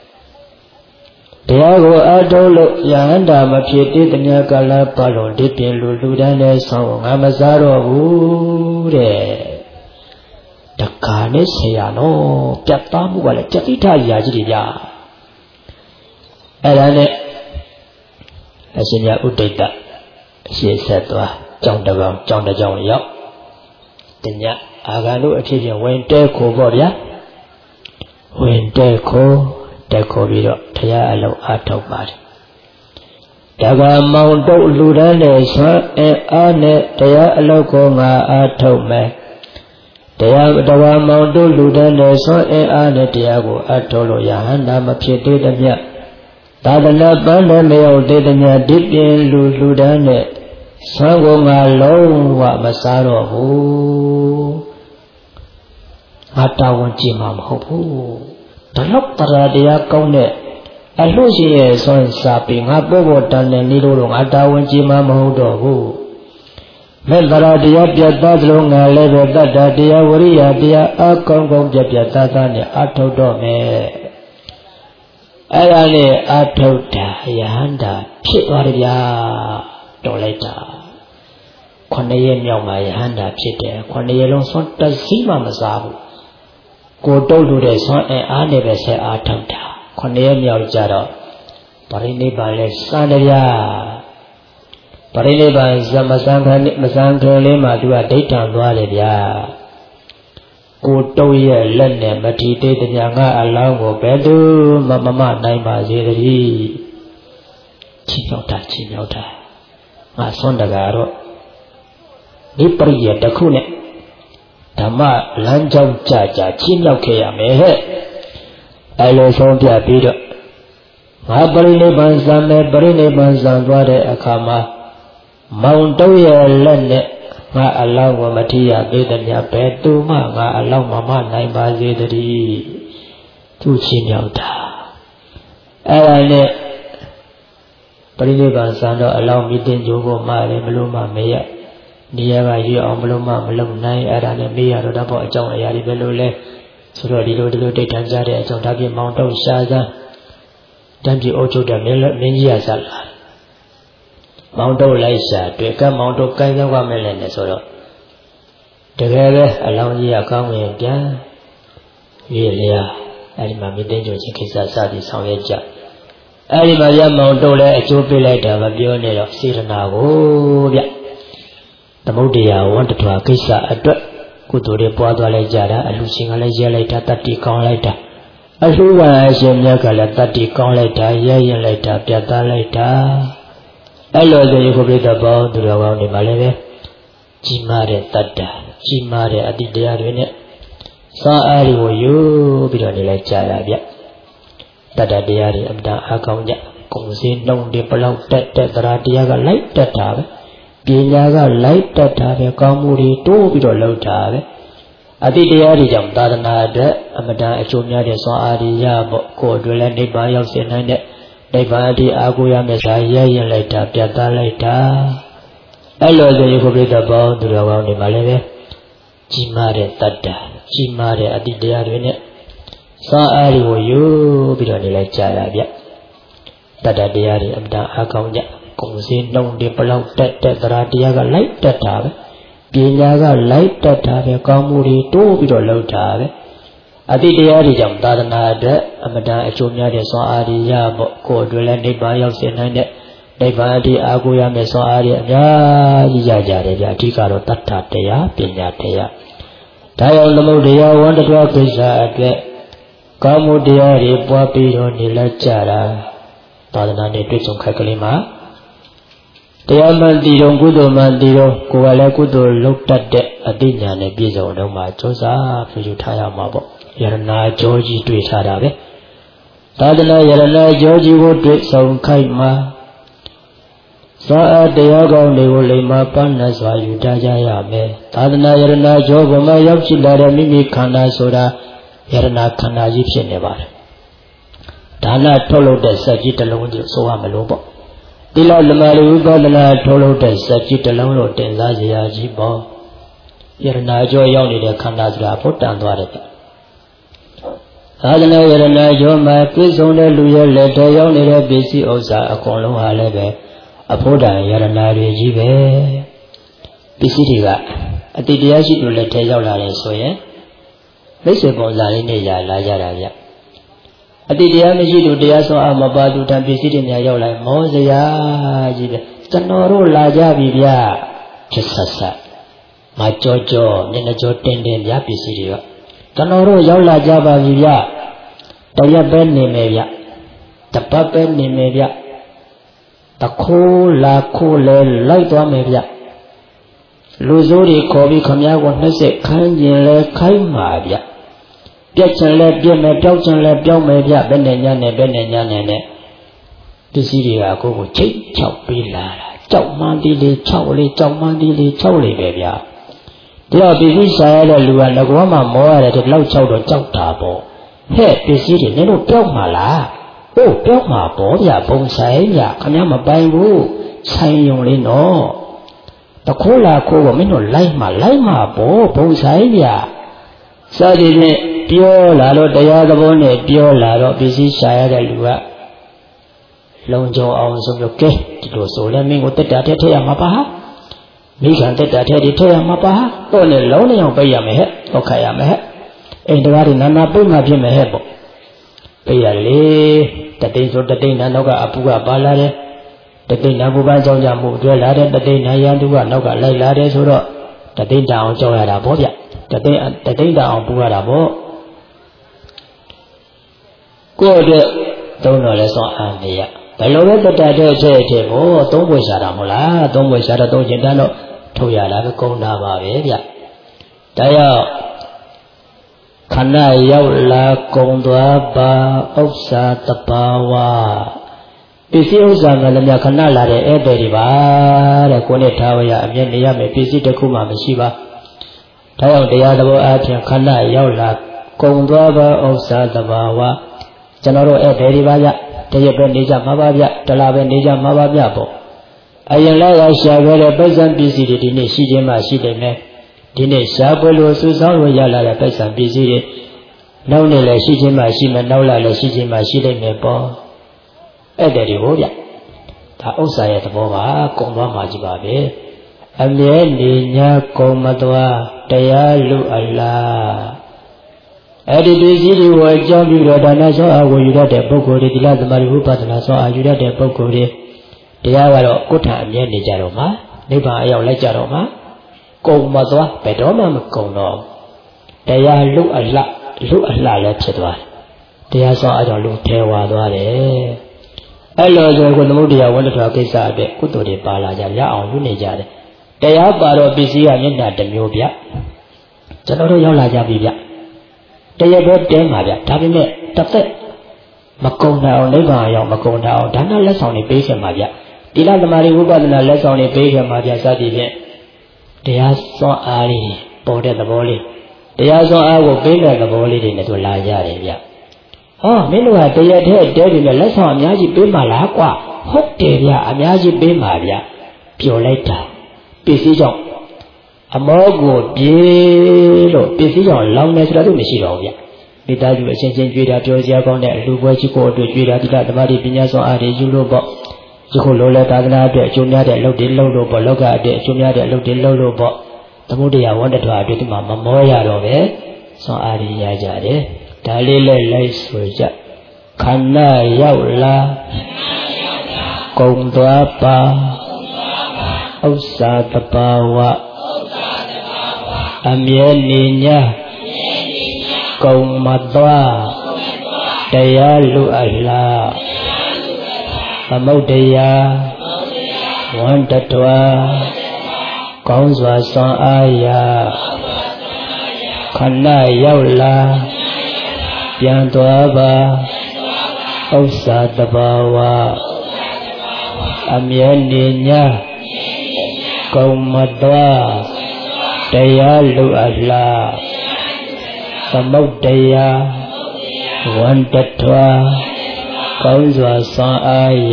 တရားကိုအားထုတ်လို့ယဟန္တာမဖြစ်တဲ့တဏှာကလာပါလို့ဒီပြင်လူလူတိုင်းလည်းဆွမ်းကိုငါမစားတော့ဘူးတဲ့တက္ကာနဲ့ဆရာနော်ပြတ်သားမှုကလည်းကြတိထရာကြီးတွေဗျာအဲ့ဒါနဲ့အရှင်မြတ်ဥဒိတရှေ့ဆက်သွားကြောင်းတစ်ကောင်ကြောင်းတစ်ကြောင်းရောက်တညအာဂန်တို့အဖြစ်ဖြင့်ဝင်တဲခိုပေါ့ဗျာဝင်တဲခိုတဲခိုပြီးတော့တရားအလုံးအားထုတ်ပါတယ်တက္ကမောင်တို့လူတန်းနဲ့ဆွမ်းအင်အားနဲ့တရားအလုံးကိုငါအားထုတ်မယ်တရားတက္ကမောင်တို့လူတန်းနဲ့ဆွမ်းအင်အားနဲ့တရားကိုအားထုတ်လို့ယဟန္တာမဖြစ်သေးတဲ့မြတ်သာသနာပန်းနဲ့မရောက်သေးတဲ့မြတ်ဒီပြင်လူလူတန်းနဲ့ဆွမ်းကိုငါလုံးဝမစားတော့ဘူးငါတာဝန်ကြည့်မှာမဟုတ်ဘူးဒါတော့တရားတရားကောင်းတဲ့အလှရှိရဲ့ဆွမ်းစားပြီးငါပို့ဖို့တန်တယ်နေလို့တော့ငါတာဝန်ကြည့်မှာမဟုတ်တော့ဘူးမဲ့တရားတရားပြတ်သားသလိုငါလည်းပဲတတ္တတရားဝရိယတရားအကောင်းကောင်းပြတ်ပြတ်သားသားနဲ့အထုတ်တော့မယ်အဲ့ဒါနဲ့အထုတ်တာယဟန္တာဖြစ်သွားတယ်ဗျာတော်လိုက်တာခုနှစ်ရက်မြောက်မှာယဟန္တာဖြစ်တယ်ခုနှစ်ရက်လုံးဆွမ်းတစည်းမှမစားဘူးကိုတုတ်လို့တဲ့ဆွမ်းအအားနဲ့ပဲဆက်အားထုတ်တာခုနှစ်ရက်မြောက်ကြတော့ပရိနိဗ္ဗာန်လဲစံတယ်ဗျာပရိနိဗ္ဗာန်ဇမစံခဏမစံခဏလေးမှာသူကဒိဋ္ဌံသွားတယ်ဗျာကိုတုတ်ရဲ့လက်နဲ့မထီသေးတဲ့ညာငါအလောင်းကိုဘယ်သူမမမနိုင်ပါစေတည်းချင်းရောက်တာချင်းရောက်တာငါဆွမ်းတကားတော့ဒီပရိယတစ်ခုနဲ့ဓမ္မလမ်းကြောင်းကြကြချင်းရောက်ခဲ့ရမယ်ဟဲ့အဲလိုဆုံးပြပြီးတော့ငါပရိနိဗ္ဗာန်စံမယ်ပရိနိဗ္ဗာန်စံသွားတဲ့အခါမှာမောင်တုတ်ရဲ့လက်နဲ့ငါအလောင်းကိုမထီရသေးတဲ့ညဘယ်သူမှငါအလောင်းမမနိုင်ပါစေတည်းသူချင်းရောက်တာအဲ့ဒါနဲ့ပရိနိဗ္ဗာန်စံတော့အလောင်းမိတင်ကြိုးကိုမှလည်းမလို့မှမရနေရာကရွေးအောင်မလို့မှမလုပ်နိုင်အဲ့ဒါနဲ့မေးရတော့တော့အကြောင်းအရာတွေပဲလို့လဲဆိုတော့ဒီလိုဒီလိုတိတ်ထန်ကြတဲ့အကြောင်းဒါပြင်မောင်တော့ရှားစမ်းတမ်းပြေအုပ်ချုပ်တဲ့မင်းမင်းကြီးရစားလာမောင်တော့လိုက်ရှာတွေ့ကမောင်တော့ကိုင်းရောက်ရမယ်လည်းဆိုတော့တကယ်ပဲအလောင်းကြီးကကောင်းဝင်ပြန်ရွေးလျာအဲ့ဒီမှာမိသိကျိုးချင်းကိစ္စစသည်ဆောင်ရွက်ကြအဲ့ဒီမှာရမောင်တော့လည်းအကျိုးပေးလိုက်တာမပြောနဲ့တော့စေတနာကိုဗျသမုဒ္ဒရာဝန္တထွာကိစ္စအတွက်ကုသိုလ်တွေပွားသွားလိုက်ကြတာအလူရှင်ကလည်းရဲလိုက်တာတတ္တိကောင်းလိုက်တာအလှဝါအရှင်မြတ်ကလည်းတတ္တိကောင်းလိုက်တာရဲရင်လိုက်တာပြတ်သားလိုက်တာအဲ့လိုဆိုရင်ခုပြတဲ့ဘောသူတော်ကောင်းတွေမှာလည်းပဲကြီးမားတဲ့တတ္တကြီးမားတဲ့အတိတရားတွေနဲ့စာအားတွေကိုယူပြီးတော့နေလိုက်ကြတာဗျတတ္တတရားတွေအမှန်အားကောင်းကြကုံစင်းနှုံတွေဘလောက်တက်တက်တရားတရားကလိုက်တက်တာပဲပညာကလိုက်တက်တာပဲကောင်းမှုတွေတိုးပြီးတော့လောက်တာပဲအတိတရားတွေကြောင့်သာသနာအတွက်အမှန်တန်အကျိုးများတဲ့စွမ်းအားတွေရဖို့ကိုယ်အတွက်လည်းနိဗ္ဗာန်ရောက်စေနိုင်တဲ့နိဗ္ဗာန်အတိအားကိုရမယ်စာရရင်လိုက်တာပြတ်သားလိုက်တာအဲ့လိုဆိုရင်ခုပြတဲ့ဘောသူတော်ကောင်းတွေမှာလည်းပဲကြီးမားတဲ့တတ္တကြီးမားတဲ့အတိတရားတွေနဲ့စွမ်းအားတွေကိုယူပြီးတော့နေလိုက်ကြတာဗျတတ္တတရားတွေအမှန်တန်အားကောင်းကြကုံစင်းနှုံတွေဘလောက်တက်တက်တရားတရားကလိုက်တက်တာပဲပညာကလိုက်တက်တာပဲကောင်းမှုတွေတိုးပြီးတော့လောက်တာပဲအတိတရားတွေကြောင့်သာသနာအတွက်အမှန်တန်အကျိုးများတဲ့စွမ်းအားတွေရဖို့ကိုယ်အတွက်လည်းနိဗ္ဗာန်ရောက်စေနိုင်တဲ့နိဗ္ဗာန်အတိအားကိုရမယ်စွမ်းအားတွေအများကြီးရကြတယ်ဗျအဓိကတော့တတ္ထတရားပညာတရားဒါကြောင့်သမုဒ္ဒရာဝန္တတော်ကိစ္စအတွက်ကောင်းမှုတရားတွေပွားပြီးတော့နေလိုက်ကြတာသာသနာနဲ့တွေ့ဆုံခက်ကလေးမှာတရားမှန်တည်တော်ကုသိုလ်မှန်တည်တော်ကိုယ်ကလည်းကုသိုလ်လုပ်တတ်တဲ့အသိဉာဏ်နဲ့ပြည့်စုံတော့မှကြိုးစားပြုယူထားရမှာပေါ့ယရနာကြောကြီးတွေ့ထားတာပဲသာသနာယရနာကြောကြီးကိုတွေ့ဆုံခိုက်မှာသာအတရားကောင်းတွေကိုလိမ္မာပန်းနဲ့စွာယူထားကြရမယ်သာသနာယရနာကြောဘုံမှာရောက်ရှိလာတဲ့မိမိခန္ဓာဆိုတာယရနာခန္ဓာကြီးဖြစ်နေပါတယ်ဒါနထုတ်လုပ်တဲ့စက်ကြီးတစ်လုံးကြီးဆိုရမလို့ပေါ့သီလဓမ္မလူဥပဒနာထုတ်လုပ်တဲ့စက်ကြီးတစ်လုံးလို့တင်စားစရာကြီးပေါ့ယရနာကြောရောက်နေတဲ့ခန္ဓာဆိုတာဖို့တန်သွားတယ်သာသနာယရနာကြောမှာပြည့်စုံတဲ့လူရဲ့လက်ထဲရောက်နေတဲ့ပစ္စည်းဥစ္စာအကုန်လုံးဟာလည်းပဲအဖို့တန်ယရနာတွေကြီးပဲပစ္စည်းတွေကအတိတရားရှိသူလက်ထဲရောက်လာတယ်ဆိုရင်မိတ်ဆွေပုံစံလေးနဲ့ရလာကြတာဗျအတိတရားမရှိသူတရားစွမ်းအားမပါသူတန်ပစ္စည်းတွေများရောက်လာမောစရာကြီးပဲကျွန်တော်တို့လာကြပြီဗျဖြစ်ဆက်ဆက်မကြောကြောမျက်နှာကြောတင်းတင်းဗျပစ္စည်းတွေကကျွန်တော်တို့ရောက်လာကြပါပြီဗျတရက်ပဲနေမယ်ဗျတပတ်ပဲနေမယ်ဗျတခိုးလာခိုးလဲလိုက်သွားမယ်ဗျလူစိုးတွေခေါ်ပြီးခမည်းကိုနှိမ့်ဆက်ခိုင်းကျင်လဲခိုင်းမှာဗျပြက်ချင်လဲပြက်မယ်တောက်ချင်လဲပြောင်းမယ်ဗျဘယ်နဲ့ညနဲ့ဘယ်နဲ့ညနဲ့နဲ့ပစ္စည်းတွေကကိုယ့်ကိုချိတ်ချောက်ပေးလာတာကြောက်မှန်းတီးလေးချောက်လေးကြောက်မှန်းတီးလေးချောက်လေးပဲဗျဒီတော့ပစ္စည်းရှာရတဲ့လူကငကောမှမောရတယ်ဒီလောက်ချောက်တော့ကြောက်တာပေါ့ဟဲ့ပစ္စည်းတွေနင်တို့ပြောက်မှာလားဟုတ်ပြောက်မှာပေါ့ဗျဘုံဆိုင်ဗျခမည်းမပိုင်ဘူးဆိုင်ယုံလေးနော်တခိုးလာခိုးကိုမင်းတို့လိုက်မှာလိုက်မှာပေါ့ဘုံဆိုင်ဗျစသည်ဖြင့်ပြောလာတော့တရားသဘောနဲ့ပြောလာတော့ပစ္စည်းရှာရတဲ့လူကလုံကြုံအောင်ဆိုပြီးကဲဒီလိုဆိုလဲမင်းကိုတက်တာထည့်ထည့်ရမှာပါမိခံတက်တာထည့်ဒီထည့်ရမှာပါတော့နဲ့လုံးနေအောင်ပြရမယ်ဟဲ့တော့ခါရမယ်ဟဲ့အိမ်တရားတွေနာနာပြိမှဖြစ်မယ်ဟဲ့ပေါ့ပြရလေတသိန်းဆိုတသိန်းနာနောက်ကအပူကပါလာတယ်တသိန်းနာဘူပန်းကြောင့်ကြမှုအတွဲလာတဲ့တသိန်းနာရန်သူကနောက်ကလိုက်လာတယ်ဆိုတော့တသိန်းတအောင်ကြောက်ရတာပေါ့ဗျတသိန်းတသိန်းတအောင်ပူရတာပေါ့ကိုယ့်အတွက်သုံးတော်လဲစောအားနေရဘယ်လိုလဲတတတဲ့တဲ့တဲ့ကိုသုံးပွေရှာတာမဟုတ်လားသုံးပွေရှာတော့သုံးကျင်တန်းတော့ထုတ်ရတာပဲကုန်တာပါပဲဗျဒါရောက်ခဏရောက်လာကုန်သွားပါဥစ္စာတဘာဝပစ္စည်းဥစ္စာကလည်းများခဏလာတဲ့ဧည့်သည်တွေပါတဲ့ကိုနဲ့ထားဝရအမြဲနေရမယ်ပစ္စည်းတစ်ခုမှမရှိပါဒါကြောင့်တရားတော်အားဖြင့်ခဏရောက်လာကုန်သွားပါဥစ္စာတဘာဝကျွန်တော်တို့ဧည့်သည်တွေပါဗျတရက်ပဲနေကြမှာပါဗျတလားပဲနေကြမှာပါဗျပေါ့အရင်လည်းရရှာခဲ့တဲ့ပိဿံပစ္စည်းတွေဒီနေ့ရှိခြင်းမှရှိတယ်မယ်ဒီနေ့ရှားပွဲလို့စူးစောင်းလို့ရလာတဲ့ပိဿံပစ္စည်းတွေနောက်နေ့လည်းရှိခြင်းမှရှိမယ်နောက်လာလည်းရှိခြင်းမှရှိလိမ့်မယ်ပေါ့အဲ့တဲ့ဒီဟောဗျဒါဥစ္စာရဲ့သဘောပါကုန်သွားမှကြီးပါပဲအမြဲနေညာကုန်မသွားတရားလူအလားအဲ့ဒီပစ္စည်းတွေကိုအကြောင်းပြုတော့ဒါနဆောအာကိုယူရတဲ့ပုဂ္ဂိုလ်တွေသီလသမာဓိဥပဒနာဆောအာယူရတဲ့ပုဂ္ဂိုလ်တွေတရားကတော့ကိုယ်ထအမြဲနေကြတော့မှာနိဗ္ဗာန်အရောက်လိုက်ကြတော့မှာကုန်မသွားဘယ်တော့မှမကုန်တော့တရားလူအလှလူအလှလည်းဖြစ်သွားတယ်တရားဆောင်အကြောင်းလူထဲဝါသွားတယ်အဲ့လိုဆိုကိုသမုဒ္ဒရာဝန္တထွာကိစ္စအတွက်ကုသိုလ်တွေပါလာကြရအောင်လုပ်နေကြတယ်တရားပါတော့ပစ္စည်းကမျက်နှာတစ်မျိုးဗျကျွန်တော်တို့ရောက်လာကြပြီဗျတရားပဲတဲမှာဗျဒါပေမဲ့တစ်သက်မကုံအောင်နိဗ္ဗာန်ရောက်မကုံအောင်ဒါနလက်ဆောင်တွေပေးခင်ပါဗျတိလသမารိဝိပဿနာလက်ဆောင်တွေပေးခင်ပါဗျစသည်ဖြင့်တရားစွမ်းအားလေးပေါ်တဲ့သဘောလေးတရားစွမ်းအားကိုပေးတဲ့သဘောလေးတွေနဲ့သူလာကြတယ်ဗျဟောမင်းတို့ကတရားထဲတဲပြီနဲ့လက်ဆောင်အများကြီးပေးမှလားကွာဟုတ်တယ်ဗျအများကြီးပေးမှဗျပျော်လိုက်တာပစ္စည်းကြောင့်အမောကိုပြေးလို့ပစ္စည်းကြောင့်လောင်နေဆိုတာတို့မရှိတော့ဘူးဗျမိသားစုအချင်းချင်းကြွေးတာပြောစရာကောင်းတဲ့အလူပွဲကြီးကိုအတွက်ကြွေးတာဒီကဓမ္မတိပညာဆောင်အားတွေယူလို့ပေါ့ဒီခုလိုလဲသာသနာအတွက်အကျိုးများတဲ့အလုပ်တွေလုပ်လို့ပေါ့လောကအတွက်အကျိုးများတဲ့အလုပ်တွေလုပ်လို့ပေါ့သမုဒ္ဒရာဝန္တထွာအတွက်ဒီမှာမမောရတော့ပဲဆောင်အားတွေရကြတယ်ဒါလေးလဲလိုက်ဆိုကြခန္ဓာရောက်လာကုံသွားပါဥစ္စာတဘာဝအမြဲနေညာကုံမသွားတရားလူအလားသမုဒ္ဒရာဝန္တထွာကောင်းစွာစွမ်းအားရခန္ဓာရောက်လာပြန်သွားပါဥစ္စာတဘာဝအမြဲနေညာကုံမသွားတရားလူအလားသမုဒ္ဒရာဝန္တထွာကောင်းစွာစွမ်းအားရ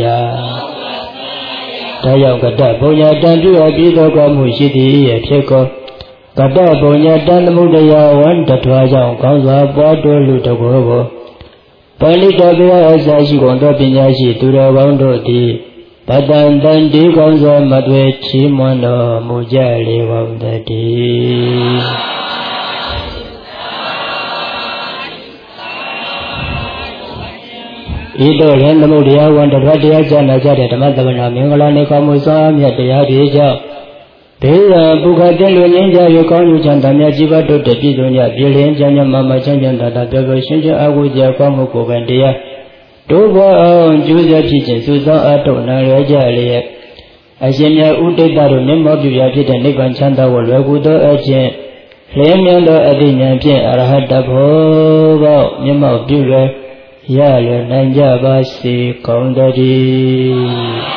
ဒါကြောင့်ကတ္တဘုံညာတန်ပြုအပ်ပြီးသောကောင်းမှုရှိသည်ရဲ့ဖြစ်ကောကတ္တဘုံညာတန်သမုဒ္ဒရာဝန္တထွာကြောင့်ကောင်းစွာပွားတိုးလူတကောကိုပါဠိတော်ဘုရားအစရှိကုန်သောပညာရှိသူတော်ကောင်းတို့သည်ပတံတန်ဒီကောင်းစွာမသွေချီးမွမ်းတော်မူကြလေဝံတည်းဤသို့ရန်သမုဒ္ဒရာဝန္တထွာတရားကြားနာကြတဲ့ဓမ္မသဗ္ဗနာမင်္ဂလာနေကောင်းမှုစွာမြတ်တရားတွေကြောင့်ဒေဝပုခတဲ့လူငင်းကြရကောင်းယူချမ်းသာမြတ်ကြီးပါတို့တပြည့်စုံကြပြည်လင်းချမ်းချမ်းမမချမ်းချမ်းသာသာပြောပြောရှင်းရှင်းအဝိဇ္ဇာကောင်းမှုကိုပဲတရားတို့ဘောအောင်ကျိုးစားဖြစ်ခြင်းစုဆောင်အထုတ်နာရကြလျက်အရှင်မြတ်ဥဒိတ္တတို့မျက်မှောက်ပြုရာဖြစ်တဲ့နိဗ္ဗာန်ချမ်းသာကိုလွယ်ကူသောအခြင်းလင်းမြတ်သောအတိညာဖြင့်အရဟတဘောပေါမျက်မှောက်ပြုလွယ်ရလွယ်နိုင်ကြပါစေကောင်းတည်း